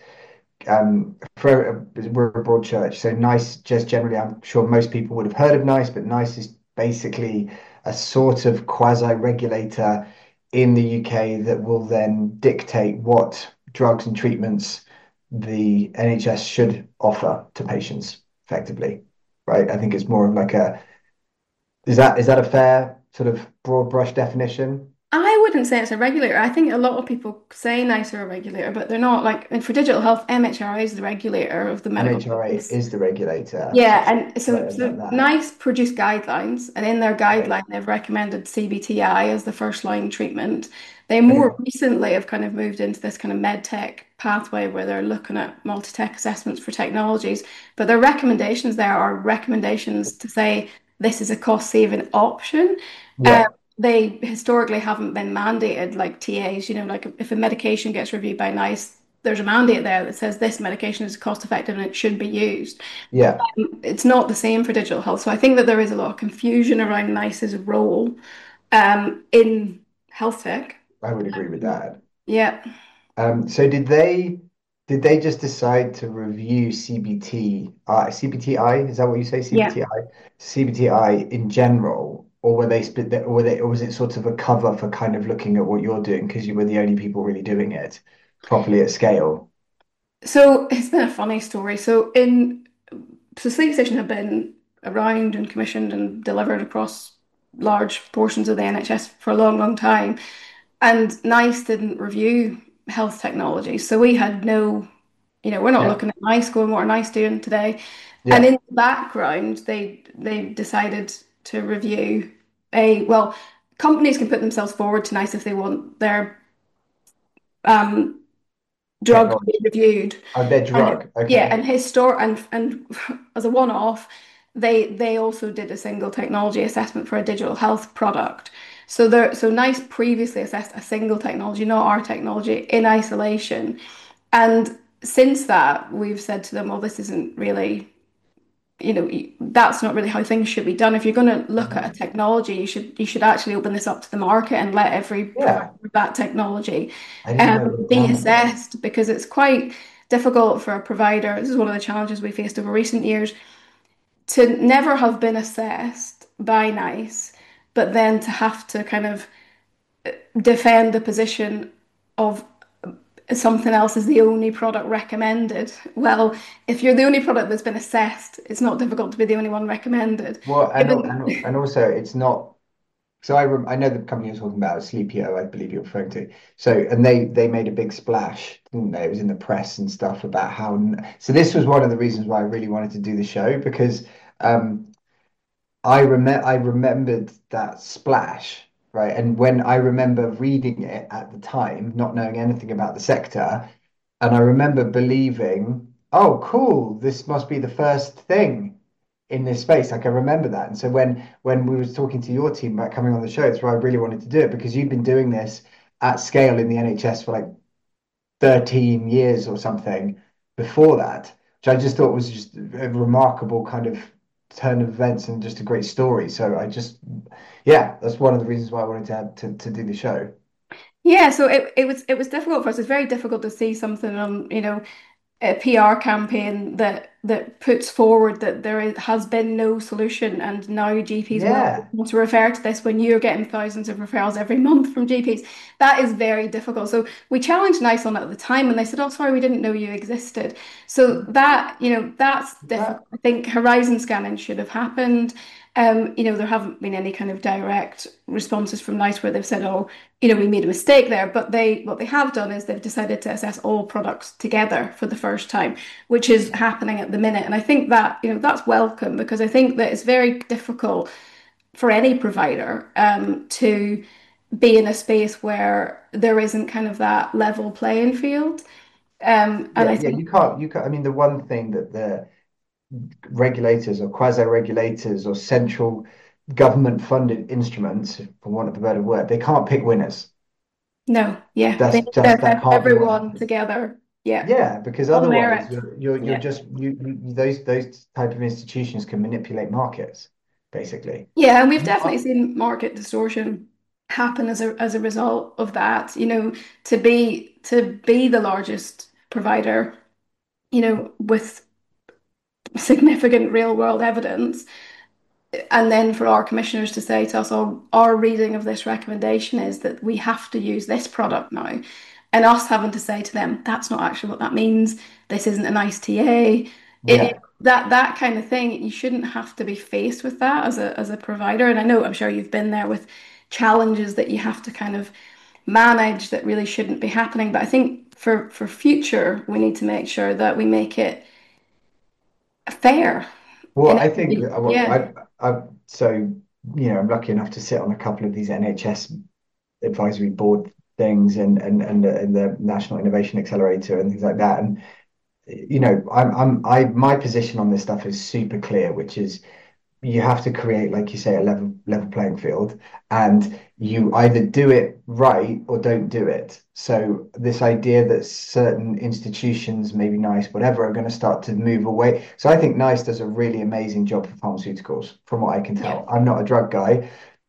Speaker 4: um for we're a broad church, so NICE just generally I'm sure most people would have heard of NICE, but NICE is basically a sort of quasi-regulator in the U K that will then dictate what drugs and treatments the N H S should offer to patients effectively, right? I think it's more of like a is that is that a fair sort of broad brush definition?
Speaker 5: I wouldn't say it's a regulator. I think a lot of people say NICE are a regulator, but they're not. Like, and for digital health, M H R A is the regulator of the medical
Speaker 4: M H R A
Speaker 5: device.
Speaker 4: is the regulator.
Speaker 5: Yeah,
Speaker 4: So
Speaker 5: and so,
Speaker 4: right
Speaker 5: so
Speaker 4: about that.
Speaker 5: NICE produce guidelines, and in their
Speaker 4: Okay.
Speaker 5: guideline, they've recommended C B T I as the first line treatment. They more
Speaker 4: Okay.
Speaker 5: recently have kind of moved into this kind of med tech pathway where they're looking at multi-tech assessments for technologies. But their recommendations there are recommendations to say this is a cost-saving option. Um,
Speaker 4: Yeah.
Speaker 5: they historically haven't been mandated like T As, you know, like if a medication gets reviewed by NICE, there's a mandate there that says this medication is cost effective and it should be used.
Speaker 4: Yeah.
Speaker 5: It's not the same for digital health. So I think that there is a lot of confusion around NICE's role um, in health tech.
Speaker 4: I would agree with that.
Speaker 5: Yeah.
Speaker 4: Um, so did they did they just decide to review C B T I, C B T I? Is that what you say?
Speaker 5: Yeah.
Speaker 4: C B T I, C B T I in general, or were they split that, or were they, or was it sort of a cover for kind of looking at what you're doing because you were the only people really doing it properly at scale?
Speaker 5: So it's been a funny story. So in so Sleep Station have been around and commissioned and delivered across large portions of the N H S for a long, long time. And NICE didn't review health technology. So we had no, you know, we're not
Speaker 4: Yeah.
Speaker 5: looking at NICE going, what are NICE doing today? And
Speaker 4: Yeah.
Speaker 5: in the background, they they decided to review a, well, companies can put themselves forward to NICE if they want their um, drug to be
Speaker 4: Technology.
Speaker 5: reviewed.
Speaker 4: Oh, their
Speaker 5: And
Speaker 4: drug.
Speaker 5: yeah,
Speaker 4: Okay.
Speaker 5: and histor and and as a one-off, they they also did a single technology assessment for a digital health product. So there, so NICE previously assessed a single technology, not our technology, in isolation. And since that, we've said to them, well, this isn't really, you know, that's not really how things should be done. If you're going to look at a
Speaker 4: Mhm.
Speaker 5: technology, you should you should actually open this up to the market and let every provider
Speaker 4: Yeah.
Speaker 5: of that technology
Speaker 4: I didn't know
Speaker 5: um,
Speaker 4: we'd
Speaker 5: be
Speaker 4: done that.
Speaker 5: assessed because it's quite difficult for a provider. This is one of the challenges we faced over recent years to never have been assessed by NICE, but then to have to kind of defend the position of something else is the only product recommended. Well, if you're the only product that's been assessed, it's not difficult to be the only one recommended.
Speaker 4: Well, and al-
Speaker 5: Given,
Speaker 4: and and also it's not. So I rem I know the company you're talking about, Sleepio, I believe you're referring to. So and they they made a big splash, didn't they? It was in the press and stuff about how. n- So this was one of the reasons why I really wanted to do the show because um I remember I remembered that splash, right? And when I remember reading it at the time, not knowing anything about the sector, and I remember believing, oh, cool, this must be the first thing in this space. Like I remember that. And so when when we was talking to your team about coming on the show, it's why I really wanted to do it because you've been doing this at scale in the N H S for like thirteen years or something before that, which I just thought was just a remarkable kind of turn of events and just a great story. So I just, yeah, that's one of the reasons why I wanted to have, to, to do the show.
Speaker 5: yeah, so it, it was it was difficult for us. It's very difficult to see something on, you know, a P R campaign that that puts forward that there is, has been no solution, and now G Ps will
Speaker 4: Yeah,
Speaker 5: want to refer to this when you're getting thousands of referrals every month from G Ps. That is very difficult. So we challenged NICE on it at the time, and they said, "Oh, sorry, we didn't know you existed." So that, you know, that's
Speaker 4: that,
Speaker 5: difficult. I think horizon scanning should have happened. Um, you know, there haven't been any kind of direct responses from NICE where they've said, "Oh, you know, we made a mistake there." But they, what they have done is they've decided to assess all products together for the first time, which is happening at the minute. And I think that, you know, that's welcome because I think that it's very difficult for any provider um, to be in a space where there isn't kind of that level playing field. Um, and
Speaker 4: yeah,
Speaker 5: I
Speaker 4: yeah,
Speaker 5: think,
Speaker 4: you can't, you can't, I mean, the one thing that the regulators or quasi-regulators or central government-funded instruments, for want of a better word, they can't pick winners.
Speaker 5: no, yeah, they
Speaker 4: That's
Speaker 5: need to
Speaker 4: just, that
Speaker 5: assess
Speaker 4: can't be what
Speaker 5: everyone
Speaker 4: happens.
Speaker 5: together. Yeah,
Speaker 4: Yeah, because
Speaker 5: on
Speaker 4: otherwise
Speaker 5: merit.
Speaker 4: you're you're, you're
Speaker 5: Yeah.
Speaker 4: just you, you those those type of institutions can manipulate markets, basically.
Speaker 5: Yeah, and we've
Speaker 4: And
Speaker 5: definitely
Speaker 4: I-
Speaker 5: seen market distortion happen as a as a result of that. You know, to be to be the largest provider, you know, with significant real world evidence, and then for our commissioners to say to us, "Oh, our reading of this recommendation is that we have to use this product now," and us having to say to them, "That's not actually what that means. This isn't a nice T A." It,
Speaker 4: Yeah,
Speaker 5: that that kind of thing, you shouldn't have to be faced with that as a as a provider. And I know, I'm sure you've been there with challenges that you have to kind of manage that really shouldn't be happening. But I think for for future, we need to make sure that we make it fair.
Speaker 4: Well,
Speaker 5: In
Speaker 4: I think
Speaker 5: every-
Speaker 4: uh, well,
Speaker 5: yeah,
Speaker 4: I, I, so, you know, I'm lucky enough to sit on a couple of these N H S advisory board things and and and, the- and the National Innovation Accelerator and things like that. And you know, I'm I'm I my position on this stuff is super clear, which is you have to create, like you say, a level level playing field, and you either do it right or don't do it. So this idea that certain institutions, maybe NICE, whatever, are going to start to move away. So I think NICE does a really amazing job for pharmaceuticals, from what I can
Speaker 5: yeah,
Speaker 4: tell. I'm not a drug guy,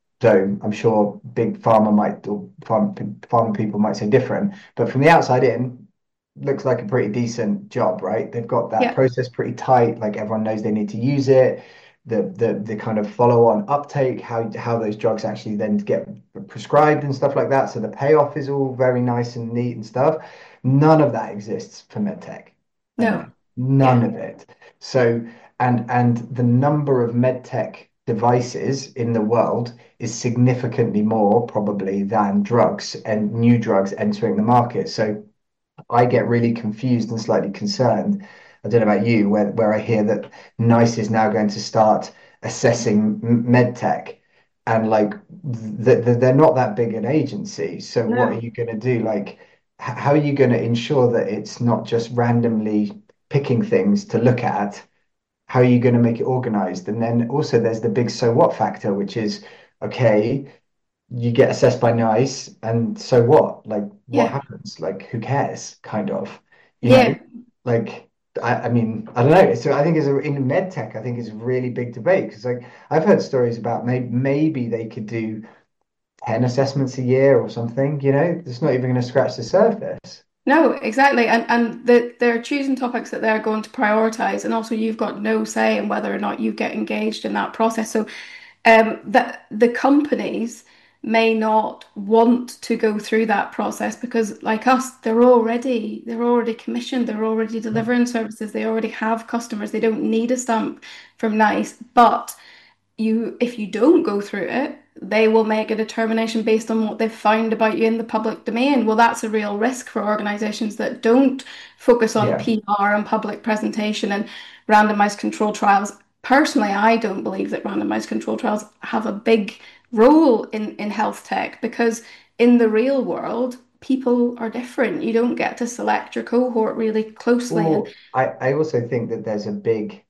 Speaker 4: so I'm sure big pharma might, or pharma, pharma people might say different. But from the outside in, looks like a pretty decent job, right? They've got that
Speaker 5: yeah,
Speaker 4: process pretty tight, like everyone knows they need to use it. The the the kind of follow-on uptake, how how those drugs actually then get prescribed and stuff like that. So the payoff is all very nice and neat and stuff. None of that exists for medtech.
Speaker 5: no,
Speaker 4: None
Speaker 5: yeah,
Speaker 4: of it. So and and the number of medtech devices in the world is significantly more probably than drugs and new drugs entering the market. So I get really confused and slightly concerned. I don't know about you, where, where I hear that NICE is now going to start assessing med tech, and like th th they're not that big an agency. So what are
Speaker 5: no,
Speaker 4: you going to do? Like, h- how are you going to ensure that it's not just randomly picking things to look at? How are you going to make it organized? And then also there's the big so what factor, which is, okay, you get assessed by NICE, and so what? Like, what
Speaker 5: yeah,
Speaker 4: happens? Like, who cares? Kind of, you know,
Speaker 5: yeah.
Speaker 4: like, I, I mean, I don't know. So I think it's a, in med tech, I think it's a really big debate because, like, I've heard stories about maybe maybe they could do ten assessments a year or something. You know, it's not even going to scratch the surface.
Speaker 5: No, exactly. And and the, they're choosing topics that they're going to prioritize. And also you've got no say in whether or not you get engaged in that process. So um that the companies may not want to go through that process because like us, they're already they're already commissioned, they're already delivering services, they already have customers, they don't need a stamp from NICE. But you if you don't go through it, they will make a determination based on what they've found about you in the public domain. Well, that's a real risk for organizations that don't focus on
Speaker 4: Yeah.
Speaker 5: P R and public presentation and randomized control trials. Personally, I don't believe that randomized control trials have a big role in, in health tech because in the real world, people are different. You don't get to select your cohort really closely. And
Speaker 4: Or I, I also think that there's a big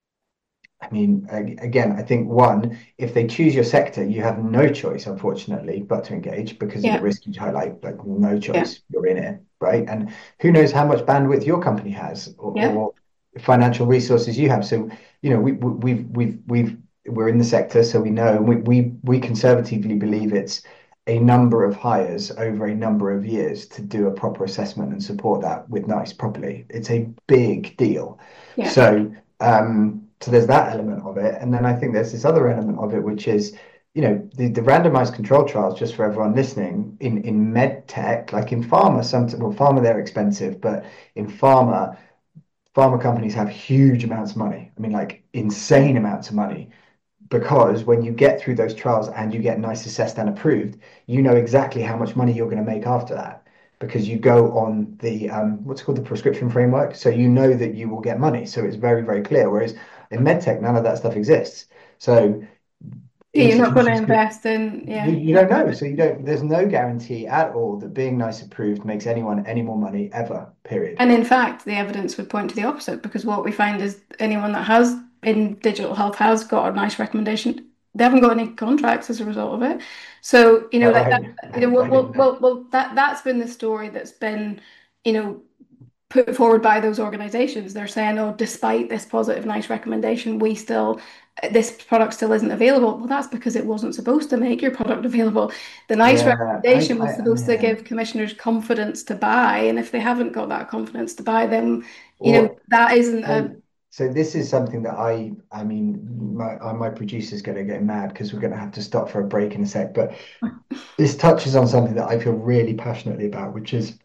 Speaker 4: I mean, ag- again, I think one, if they choose your sector, you have no choice, unfortunately, but to engage because of the
Speaker 5: yeah,
Speaker 4: risk you highlight. Like, no
Speaker 5: yeah,
Speaker 4: choice, you're in it, right? And who knows how much bandwidth your company has or,
Speaker 5: yeah,
Speaker 4: or financial resources you have. So, you know, we, we, we've we've we've we're in the sector, so we know. We we we conservatively believe it's a number of hires over a number of years to do a proper assessment and support that with NICE properly. It's a big deal.
Speaker 5: yeah,
Speaker 4: So. Um, so there's that element of it. And then I think there's this other element of it, which is, you know, the, the randomized control trials, just for everyone listening, in, in med tech, like in pharma, some, well, pharma, they're expensive, but in pharma, pharma companies have huge amounts of money. I mean, like insane amounts of money. Because when you get through those trials and you get NICE assessed and approved, you know exactly how much money you're going to make after that because you go on the um, what's called the prescription framework. So you know that you will get money. So it's very, very clear. Whereas in medtech, none of that stuff exists. So
Speaker 5: yeah. You're not going to
Speaker 4: institutions could,
Speaker 5: invest in,
Speaker 4: you,
Speaker 5: yeah,
Speaker 4: you don't know. So you don't, there's no guarantee at all that being NICE approved makes anyone any more money ever, period.
Speaker 5: and in fact, the evidence would point to the opposite because what we find is anyone that has in digital health has got a NICE recommendation. They haven't got any contracts as a result of it. So, you know,
Speaker 4: All
Speaker 5: like that,
Speaker 4: right.
Speaker 5: you know,
Speaker 4: I
Speaker 5: well, well,
Speaker 4: didn't know.
Speaker 5: well, well that that's been the story that's been, you know, put forward by those organizations. They're saying, oh, despite this positive NICE recommendation, we still, this product still isn't available. Well, that's because it wasn't supposed to make your product available. The NICE
Speaker 4: Yeah, I,
Speaker 5: recommendation was
Speaker 4: I,
Speaker 5: supposed to
Speaker 4: yeah.
Speaker 5: give commissioners confidence to buy. And if they haven't got that confidence to buy, then, you know,
Speaker 4: Or
Speaker 5: that isn't a,
Speaker 4: So, so this is something that I, I mean, my uh, my producer's going to get mad because we're going to have to stop for a break in a sec. But this touches on something that I feel really passionately about, which is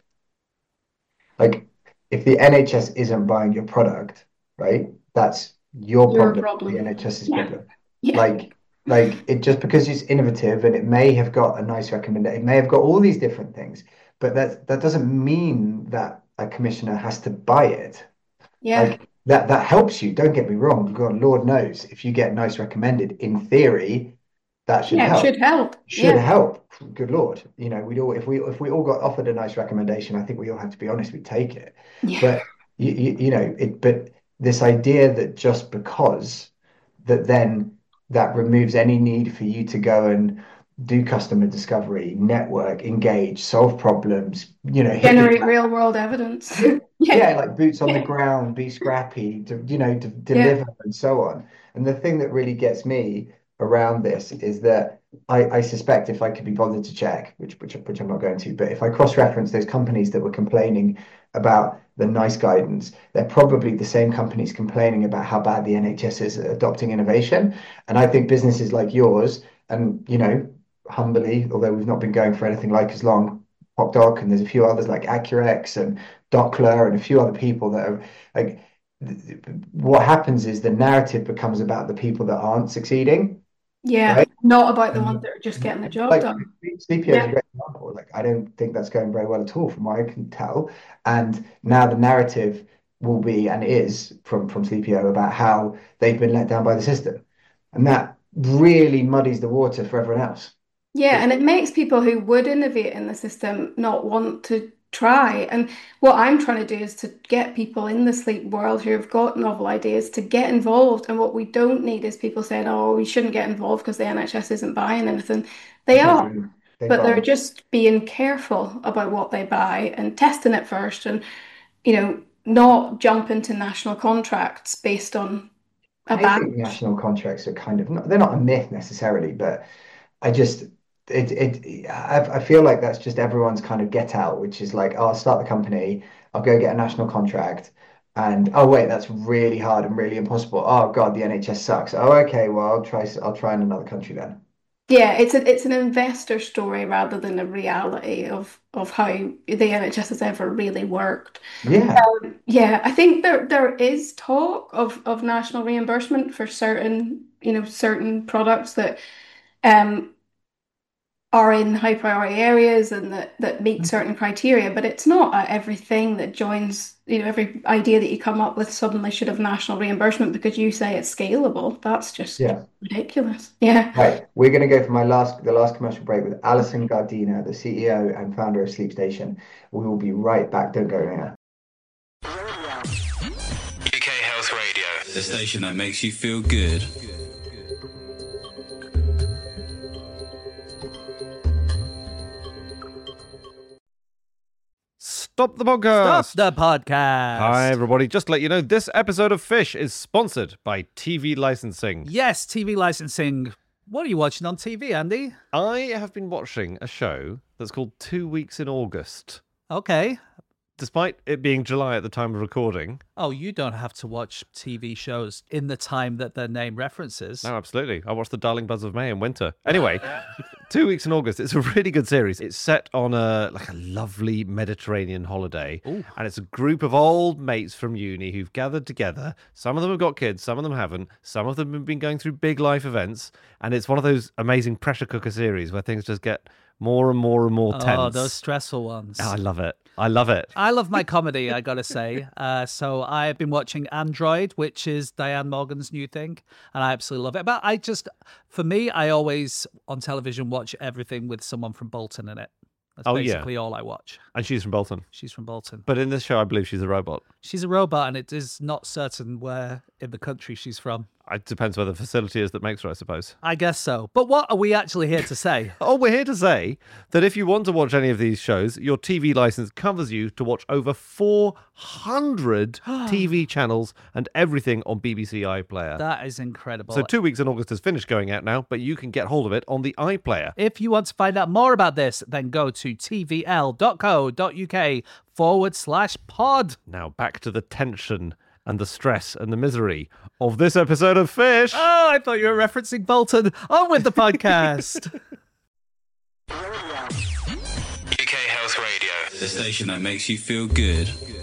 Speaker 4: like if the N H S isn't buying your product, right? That's your
Speaker 5: your
Speaker 4: problem, the
Speaker 5: problem.
Speaker 4: NHS's
Speaker 5: Yeah.
Speaker 4: problem.
Speaker 5: Yeah.
Speaker 4: Like Like it just because it's innovative and it may have got a nice recommendation, it may have got all these different things, but that that doesn't mean that a commissioner has to buy it.
Speaker 5: Yeah.
Speaker 4: Like that that helps you. Don't get me wrong. God, Lord knows if you get nice recommended, in theory, that should
Speaker 5: Yeah, it
Speaker 4: help.
Speaker 5: should help.
Speaker 4: Should
Speaker 5: Yeah.
Speaker 4: help. Good Lord. You know, we'd all if we if we all got offered a nice recommendation, I think we all have to be honest, we'd take it.
Speaker 5: Yeah.
Speaker 4: But you, you, you know, it but this idea that just because that then that removes any need for you to go and do customer discovery, network, engage, solve problems, you know, hit the
Speaker 5: Generate
Speaker 4: ground.
Speaker 5: real world evidence.
Speaker 4: Yeah,
Speaker 5: Yeah.
Speaker 4: like boots on the
Speaker 5: Yeah.
Speaker 4: ground, be scrappy, to, you know, to
Speaker 5: Yeah.
Speaker 4: deliver and so on. And the thing that really gets me around this is that I, I suspect if I could be bothered to check, which which which I'm not going to, but if I cross-reference those companies that were complaining about the NICE guidance, they're probably the same companies complaining about how bad the N H S is at adopting innovation. And I think businesses like yours, and you know, humbly, although we've not been going for anything like as long, PopDoc, and there's a few others like Accurex and Dockler and a few other people that are like, what happens is the narrative becomes about the people that aren't succeeding,
Speaker 5: Yeah.
Speaker 4: right?
Speaker 5: Not about the
Speaker 4: And
Speaker 5: ones that are just getting the job
Speaker 4: like
Speaker 5: done.
Speaker 4: Sleepio is a
Speaker 5: Yeah.
Speaker 4: great example. Like I don't think that's going very well at all from what I can tell. And now the narrative will be and is from from Sleepio about how they've been let down by the system. And that really muddies the water for everyone else.
Speaker 5: Yeah, and it makes people who would innovate in the system not want to try. And what I'm trying to do is to get people in the sleep world who have got novel ideas to get involved. And what we don't need is people saying, oh, we shouldn't get involved because the N H S isn't buying anything. They are,
Speaker 4: They
Speaker 5: but they're
Speaker 4: buy.
Speaker 5: just being careful about what they buy and testing it first and, you know, not jump into national contracts based on a
Speaker 4: I
Speaker 5: bad.
Speaker 4: think national contracts are kind of not, they're not a myth necessarily, but I just it it I, I feel like that's just everyone's kind of get out, which is like, oh, I'll start the company, I'll go get a national contract, and oh wait, that's really hard and really impossible. Oh God, the N H S sucks. Oh, okay, well I'll try I'll try in another country then.
Speaker 5: Yeah, it's a, it's an investor story rather than a reality of of how the N H S has ever really worked.
Speaker 4: Yeah,
Speaker 5: Yeah, I think there there is talk of of national reimbursement for certain, you know, certain products that um are in high priority areas and that that meet certain criteria, but it's not uh, everything that joins, you know, every idea that you come up with suddenly should have national reimbursement because you say it's scalable. That's just
Speaker 4: yeah.
Speaker 5: ridiculous. Yeah.
Speaker 4: Right, we're going to go for my last the last commercial break with Alison Gardina, the C E O and founder of Sleep Station. We will be right back. Don't go anywhere.
Speaker 6: U K Health Radio, the station that makes you feel good.
Speaker 1: Stop the podcast.
Speaker 2: Stop the podcast.
Speaker 1: Hi, everybody. Just to let you know, this episode of Fish is sponsored by T V licensing.
Speaker 2: Yes, T V licensing. What are you watching on T V, Andy?
Speaker 1: I have been watching a show that's called Two Weeks in August.
Speaker 2: Okay.
Speaker 1: Despite it being July at the time of recording.
Speaker 2: Oh, you don't have to watch T V shows in the time that their name references.
Speaker 1: No, absolutely. I watched The Darling Buzz of May in winter. Anyway, Two Weeks in August. It's a really good series. It's set on a like a lovely Mediterranean holiday.
Speaker 2: Ooh.
Speaker 1: And it's a group of old mates from uni who've gathered together. Some of them have got kids, some of them haven't. Some of them have been going through big life events. And it's one of those amazing pressure cooker series where things just get more and more and more tense.
Speaker 2: Oh, those stressful ones.
Speaker 1: Oh, I love it. I love it.
Speaker 2: I love my comedy, I gotta say. Uh, so I've been watching Android, which is Diane Morgan's new thing, and I absolutely love it. But I just, for me, I always on television watch everything with someone from Bolton in it. That's
Speaker 1: Oh, yeah.
Speaker 2: basically all I watch.
Speaker 1: And she's from Bolton.
Speaker 2: She's from Bolton.
Speaker 1: But in this show, I believe she's a robot.
Speaker 2: She's a robot, and it is not certain where in the country she's from.
Speaker 1: It depends where the facility is that makes her, I suppose.
Speaker 2: I guess so. But what are we actually here to say?
Speaker 1: Oh, we're here to say that if you want to watch any of these shows, your T V license covers you to watch over four hundred T V channels and everything on B B C iPlayer.
Speaker 2: That is incredible.
Speaker 1: So Two Weeks in August has finished going out now, but you can get hold of it on the iPlayer.
Speaker 2: If you want to find out more about this, then go to tvl.co.uk forward slash pod.
Speaker 1: Now back to the tension and the stress and the misery of this episode of Fish.
Speaker 2: Oh, I thought you were referencing Bolton. On with the podcast.
Speaker 6: U K Health Radio, the station that makes you feel good.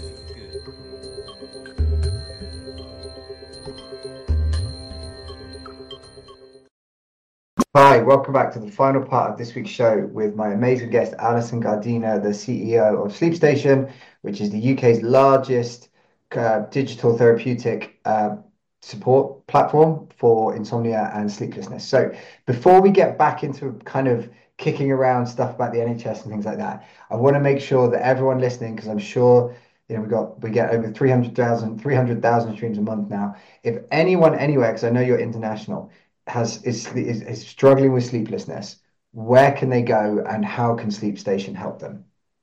Speaker 4: Hi, welcome back to the final part of this week's show with my amazing guest, Alison Gardiner, the C E O of Sleep Station, which is the U K's largest uh, digital therapeutic uh, support platform for insomnia and sleeplessness. So, before we get back into kind of kicking around stuff about the N H S and things like that, I want to make sure that everyone listening, because I'm sure you know we got we get over three hundred thousand three hundred thousand streams a month now. If anyone anywhere, because I know you're international, has is, is is struggling with sleeplessness, where can they go and how can Sleep Station help them?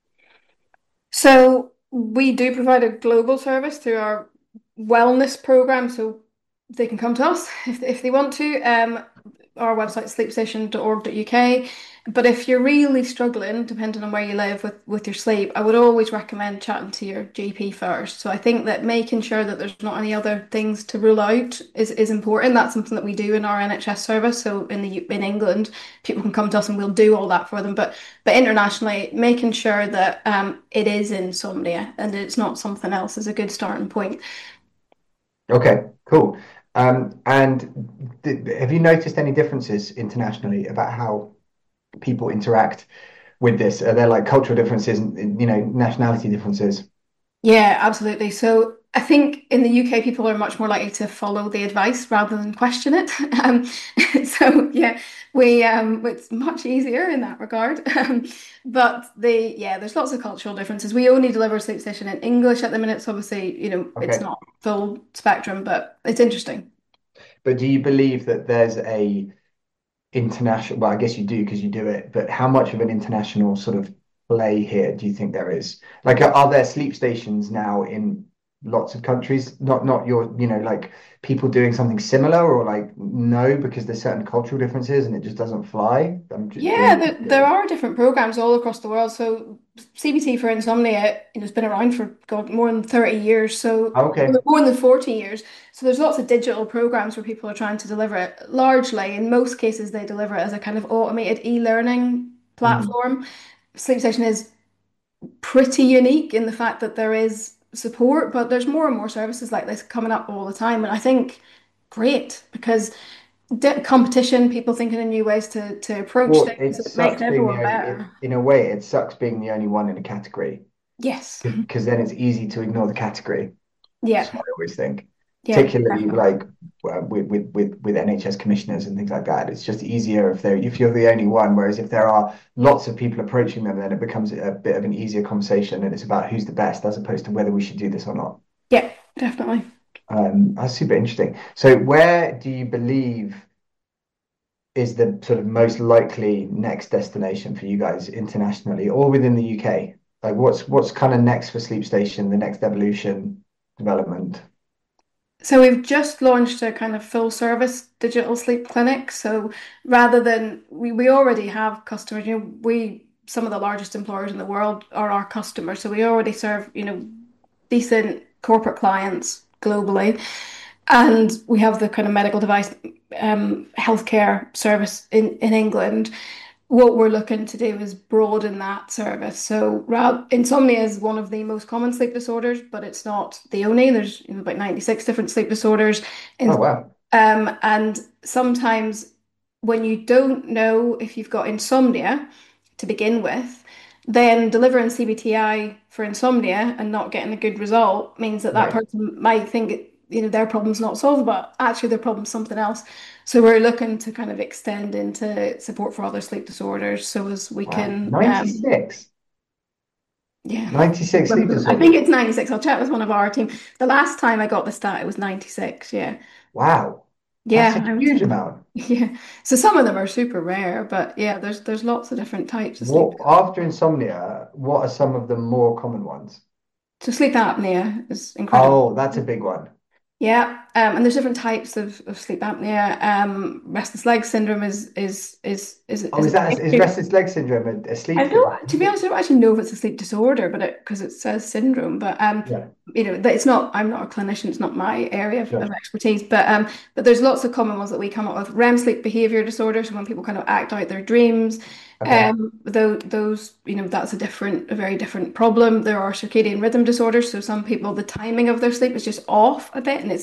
Speaker 5: So we do provide a global service through our wellness program, so they can come to us if, if they want to. Um, our website sleep station dot org dot U K. But if you're really struggling, depending on where you live with, with your sleep, I would always recommend chatting to your G P first. So I think that making sure that there's not any other things to rule out is, is important. That's something that we do in our N H S service. So in the in England, people can come to us and we'll do all that for them. But but internationally, making sure that um, it is insomnia and it's not something else is a good starting point.
Speaker 4: Okay, cool. Um, and th- have you noticed any differences internationally about how people interact with this? Are there like cultural differences, and, you know, nationality differences?
Speaker 5: Yeah, absolutely. So I think in the U K, people are much more likely to follow the advice rather than question it. Um, so yeah, we um, it's much easier in that regard. Um, but the yeah, there's lots of cultural differences. We only deliver Sleep Station in English at the minute, so obviously, you know, it's
Speaker 4: Okay.
Speaker 5: not full spectrum, but it's interesting.
Speaker 4: But do you believe that there's a international, well, I guess you do because you do it, but how much of an international sort of play here do you think there is? Like, are, are there sleep stations now in lots of countries? Not, not your, you know, like people doing something similar, or like no, because there's certain cultural differences and it just doesn't fly? I'm just
Speaker 5: Yeah,
Speaker 4: genuinely
Speaker 5: there, there
Speaker 4: curious.
Speaker 5: are different programs all across the world. So C B T for insomnia, you know, has been around for God, more than thirty years. So
Speaker 4: Okay.
Speaker 5: more than forty years. So there's lots of digital programs where people are trying to deliver it. Largely, in most cases, they deliver it as a kind of automated e-learning
Speaker 4: Mm.
Speaker 5: platform. Sleep Station is pretty unique in the fact that there is support, but there's more and more services like this coming up all the time. And I think great because di- competition, people thinking of new ways to to approach
Speaker 4: Well,
Speaker 5: things,
Speaker 4: it
Speaker 5: it makes
Speaker 4: sucks being the
Speaker 5: everyone
Speaker 4: only, it,
Speaker 5: better.
Speaker 4: in a way, it sucks being the only one in a category
Speaker 5: Yes.
Speaker 4: because then it's easy to ignore the category.
Speaker 5: Yeah.
Speaker 4: That's what I always think,
Speaker 5: Yeah,
Speaker 4: particularly
Speaker 5: definitely.
Speaker 4: like uh, with, with with with N H S commissioners and things like that. It's just easier if they're if you're the only one. Whereas if there are lots of people approaching them, then it becomes a bit of an easier conversation, and it's about who's the best as opposed to whether we should do this or not.
Speaker 5: Yeah, definitely.
Speaker 4: Um, that's super interesting. So, where do you believe is the sort of most likely next destination for you guys internationally or within the U K? Like, what's what's kind of next for Sleep Station, the next evolution development?
Speaker 5: So we've just launched a kind of full service digital sleep clinic. So rather than we, we already have customers, you know, we some of the largest employers in the world are our customers. So we already serve, you know, decent corporate clients globally. And we have the kind of medical device um, healthcare service in, in England. What we're looking to do is broaden that service. So, ra- insomnia is one of the most common sleep disorders, but it's not the only. There's you know, about ninety-six different sleep disorders.
Speaker 4: Oh
Speaker 5: In,
Speaker 4: wow.
Speaker 5: um, and sometimes when you don't know if you've got insomnia to begin with, then delivering C B T I for insomnia and not getting a good result means that that
Speaker 4: Right.
Speaker 5: person might think, you know, their problem's not solved, but actually their problem's something else. So we're looking to kind of extend into support for other sleep disorders so as we
Speaker 4: Wow.
Speaker 5: can, um,
Speaker 4: ninety-six.
Speaker 5: yeah.
Speaker 4: ninety-six sleep
Speaker 5: I think
Speaker 4: disorders.
Speaker 5: it's ninety-six. I'll check with one of our team. The last time I got the stat, it was ninety-six. Yeah.
Speaker 4: Wow. That's a
Speaker 5: Yeah, I would
Speaker 4: huge
Speaker 5: say.
Speaker 4: amount.
Speaker 5: Yeah. So some of them are super rare, but yeah, there's there's lots of different types of sleep.
Speaker 4: What after insomnia, what are some of the more common ones?
Speaker 5: So sleep apnea is incredible.
Speaker 4: Oh, that's a big one.
Speaker 5: Yeah, um, and there's different types of, of sleep apnea. Um, restless leg syndrome is is is is
Speaker 4: Oh,
Speaker 5: is
Speaker 4: is that is
Speaker 5: a
Speaker 4: restless leg syndrome a, a
Speaker 5: I
Speaker 4: sleep thing?
Speaker 5: don't, to be honest, I don't actually know if it's a sleep disorder, but it because it says syndrome. But um,
Speaker 4: Yeah,
Speaker 5: you know, that it's not. I'm not a clinician. It's not my area of, of
Speaker 4: sure.
Speaker 5: expertise. But um, but there's lots of common ones that we come up with. R E M sleep behavior disorder. So when people kind of act out their dreams,
Speaker 4: Okay.
Speaker 5: um, though those, you know, that's a different, a very different problem. There are circadian rhythm disorders. So some people, the timing of their sleep is just off a bit, and it's difficult for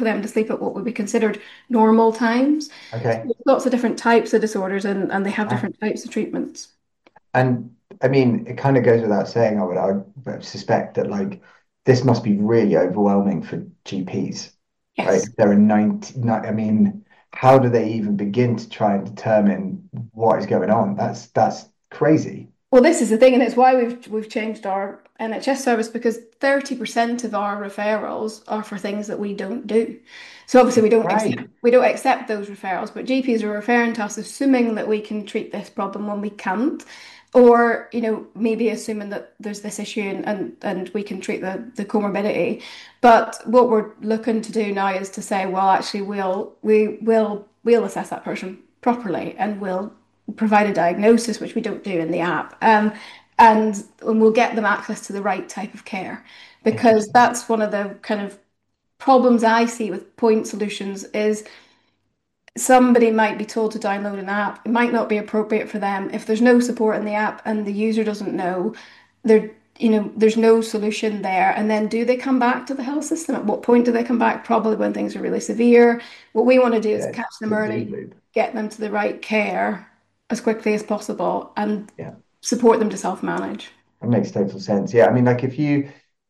Speaker 5: for them to sleep at what would be considered normal times.
Speaker 4: Okay.
Speaker 5: So there's lots of different types of disorders, and, and they have
Speaker 4: Ah.
Speaker 5: different types of treatments.
Speaker 4: And I mean, it kind of goes without saying, I would, I would suspect that like this must be really overwhelming for G Ps, right?
Speaker 5: Yes.
Speaker 4: If there are ninety, ni- I mean, how do they even begin to try and determine what is going on? That's that's crazy.
Speaker 5: Well, this is the thing, and it's why we've we've changed our N H S service, because thirty percent of our referrals are for things that we don't do. So obviously we don't
Speaker 4: Right.
Speaker 5: accept, we don't accept those referrals, but G Ps are referring to us assuming that we can treat this problem when we can't, or you know maybe assuming that there's this issue and and, and we can treat the the comorbidity. But what we're looking to do now is to say, well, actually, we'll we will we'll assess that person properly, and we'll provide a diagnosis, which we don't do in the app, um, and, and we'll get them access to the right type of care, because that's one of the kind of problems I see with point solutions is somebody might be told to download an app. It might not be appropriate for them. If there's no support in the app and the user doesn't know, there, you know, there's no solution there. And then do they come back to the health system? At what point do they come back? Probably when things are really severe. What we want to do is
Speaker 4: Yeah,
Speaker 5: catch them
Speaker 4: it's a
Speaker 5: early,
Speaker 4: deep loop.
Speaker 5: get them to the right care as quickly as possible, and
Speaker 4: Yeah.
Speaker 5: support them to self-manage.
Speaker 4: That makes total sense. Yeah, I mean, like if you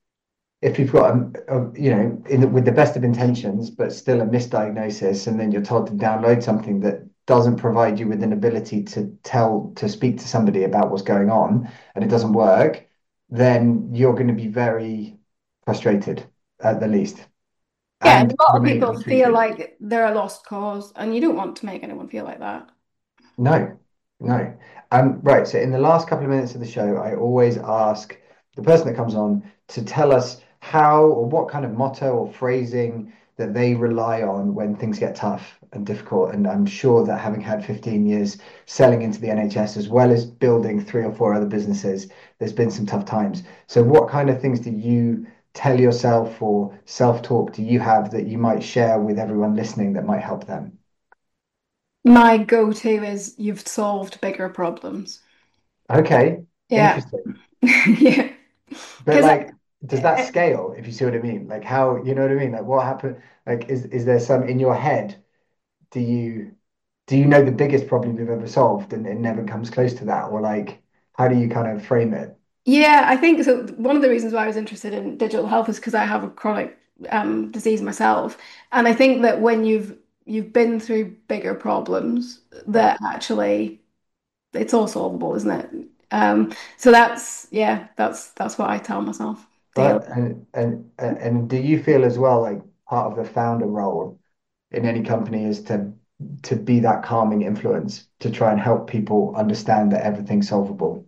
Speaker 4: if you've got a, a you know in the, with the best of intentions, but still a misdiagnosis, and then you're told to download something that doesn't provide you with an ability to tell to speak to somebody about what's going on, and it doesn't work, then you're going to be very frustrated at the least.
Speaker 5: Yeah,
Speaker 4: And
Speaker 5: and a lot of
Speaker 4: remain
Speaker 5: people
Speaker 4: untreated.
Speaker 5: feel like they're a lost cause, and you don't want to make anyone feel like that.
Speaker 4: No, no. Um, right. So in the last couple of minutes of the show, I always ask the person that comes on to tell us how or what kind of motto or phrasing that they rely on when things get tough and difficult. And I'm sure that having had fifteen years selling into the N H S as well as building three or four other businesses, there's been some tough times. So what kind of things do you tell yourself or self-talk do you have that you might share with everyone listening that might help them?
Speaker 5: My go-to is you've solved bigger problems.
Speaker 4: Okay,
Speaker 5: Yeah.
Speaker 4: interesting.
Speaker 5: Yeah.
Speaker 4: But
Speaker 5: 'Cause
Speaker 4: like, does that
Speaker 5: I-
Speaker 4: scale, if you see what I mean? Like how, you know what I mean? Like what happened? Like, is is there some in your head? Do you do you know the biggest problem you've ever solved and it never comes close to that? Or like, how do you kind of frame it?
Speaker 5: Yeah, I think so. One of the reasons why I was interested in digital health is because I have a chronic um, disease myself, and I think that when you've you've been through bigger problems, that actually it's all solvable, isn't it? Um, so that's yeah, that's that's what I tell myself daily.
Speaker 4: But and and and and do you feel as well like part of the founder role in any company is to to be that calming influence to try and help people understand that everything's solvable?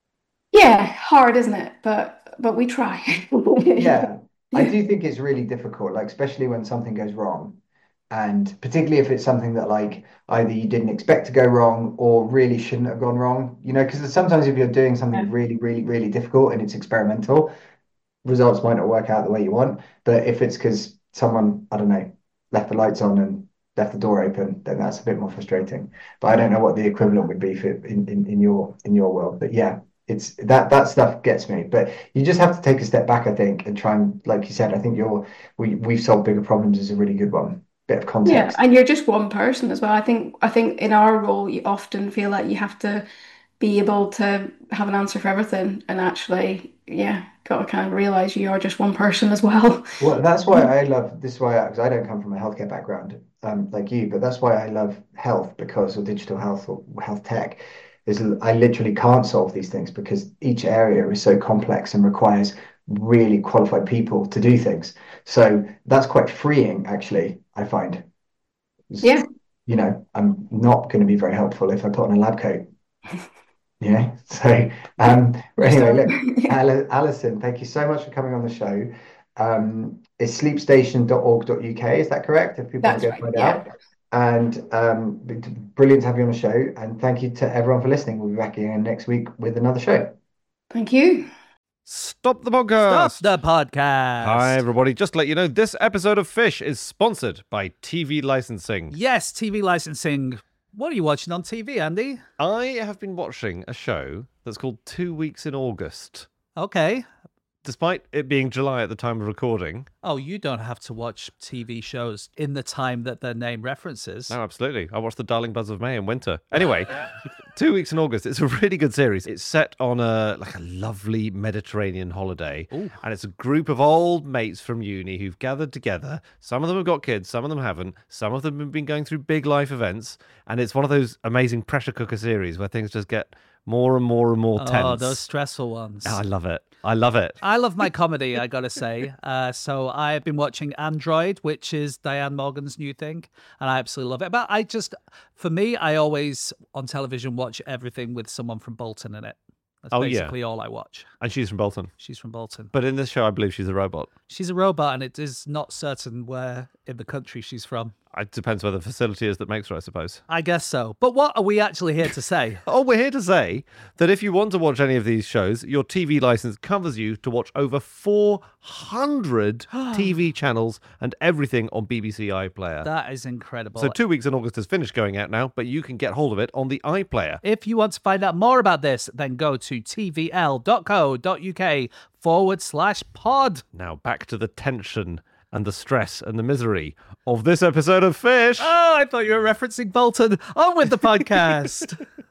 Speaker 5: Yeah, hard, isn't it? But but we try.
Speaker 4: Yeah, I do think it's really difficult, like especially when something goes wrong, and particularly if it's something that like either you didn't expect to go wrong or really shouldn't have gone wrong, you know, because sometimes if you're doing something
Speaker 5: Yeah.
Speaker 4: really, really, really difficult and it's experimental, results might not work out the way you want. But if it's because someone, I don't know, left the lights on and left the door open, then that's a bit more frustrating. But I don't know what the equivalent would be for in, in, in your in your world. But yeah, it's that that stuff gets me. But you just have to take a step back, I think, and try and, like you said, I think you're we we've solved bigger problems is a really good one. Bit of
Speaker 5: Yeah,
Speaker 4: context.
Speaker 5: and you're just one person as well. I think I think in our role, you often feel like you have to be able to have an answer for everything, and actually, yeah, got to kind of realize you are just one person as well.
Speaker 4: Well, that's why I love this. Is why because I don't come from a healthcare background, um, like you, but that's why I love health because or digital health or health tech is I literally can't solve these things because each area is so complex and requires really qualified people to do things. So that's quite freeing, actually, I find.
Speaker 5: Yeah.
Speaker 4: You know, I'm not going to be very helpful if I put on a lab coat. You know, so um, anyway, look,
Speaker 5: Yeah.
Speaker 4: Alison, thank you so much for coming on the show. Um, it's sleep station dot org dot U K, is that correct? If people want
Speaker 5: That's
Speaker 4: to go
Speaker 5: right.
Speaker 4: find
Speaker 5: Yeah.
Speaker 4: out. And um, brilliant to have you on the show. And thank you to everyone for listening. We'll be back again next week with another show.
Speaker 5: Thank you.
Speaker 1: Stop the podcast.
Speaker 2: Stop the podcast.
Speaker 1: Hi, everybody. Just to let you know, this episode of Fish is sponsored by T V licensing.
Speaker 2: Yes, T V licensing. What are you watching on T V, Andy?
Speaker 1: I have been watching a show that's called Two Weeks in August.
Speaker 2: Okay.
Speaker 1: despite it being July at the time of recording.
Speaker 2: Oh, you don't have to watch T V shows in the time that their name references.
Speaker 1: No, absolutely. I watched The Darling Buzz of May in winter. Anyway, Two Weeks in August. It's a really good series. It's set on a like a lovely Mediterranean holiday.
Speaker 2: Ooh.
Speaker 1: And it's a group of old mates from uni who've gathered together. Some of them have got kids, some of them haven't. Some of them have been going through big life events. And it's one of those amazing pressure cooker series where things just get more and more and more tense.
Speaker 2: Oh, those stressful ones.
Speaker 1: Oh, I love it. I love it.
Speaker 2: I love my comedy, I gotta say. Uh, so I've been watching Android, which is Diane Morgan's new thing, and I absolutely love it. But I just, for me, I always on television watch everything with someone from Bolton in it. That's
Speaker 1: Oh, yeah.
Speaker 2: basically all I watch.
Speaker 1: And she's from Bolton.
Speaker 2: She's from Bolton.
Speaker 1: But in this show, I believe she's a robot.
Speaker 2: She's a robot, and it is not certain where in the country she's from.
Speaker 1: It depends where the facility is that makes her, I suppose.
Speaker 2: I guess so. But what are we actually here to say?
Speaker 1: Oh, we're here to say that if you want to watch any of these shows, your T V license covers you to watch over four hundred T V channels and everything on B B C iPlayer.
Speaker 2: That is incredible.
Speaker 1: So Two Weeks in August has finished going out now, but you can get hold of it on the iPlayer.
Speaker 2: If you want to find out more about this, then go to tvl.co.uk forward slash pod.
Speaker 1: Now back to the tension and the stress and the misery of this episode of Fish.
Speaker 2: Oh, I thought you were referencing Bolton. On with the podcast.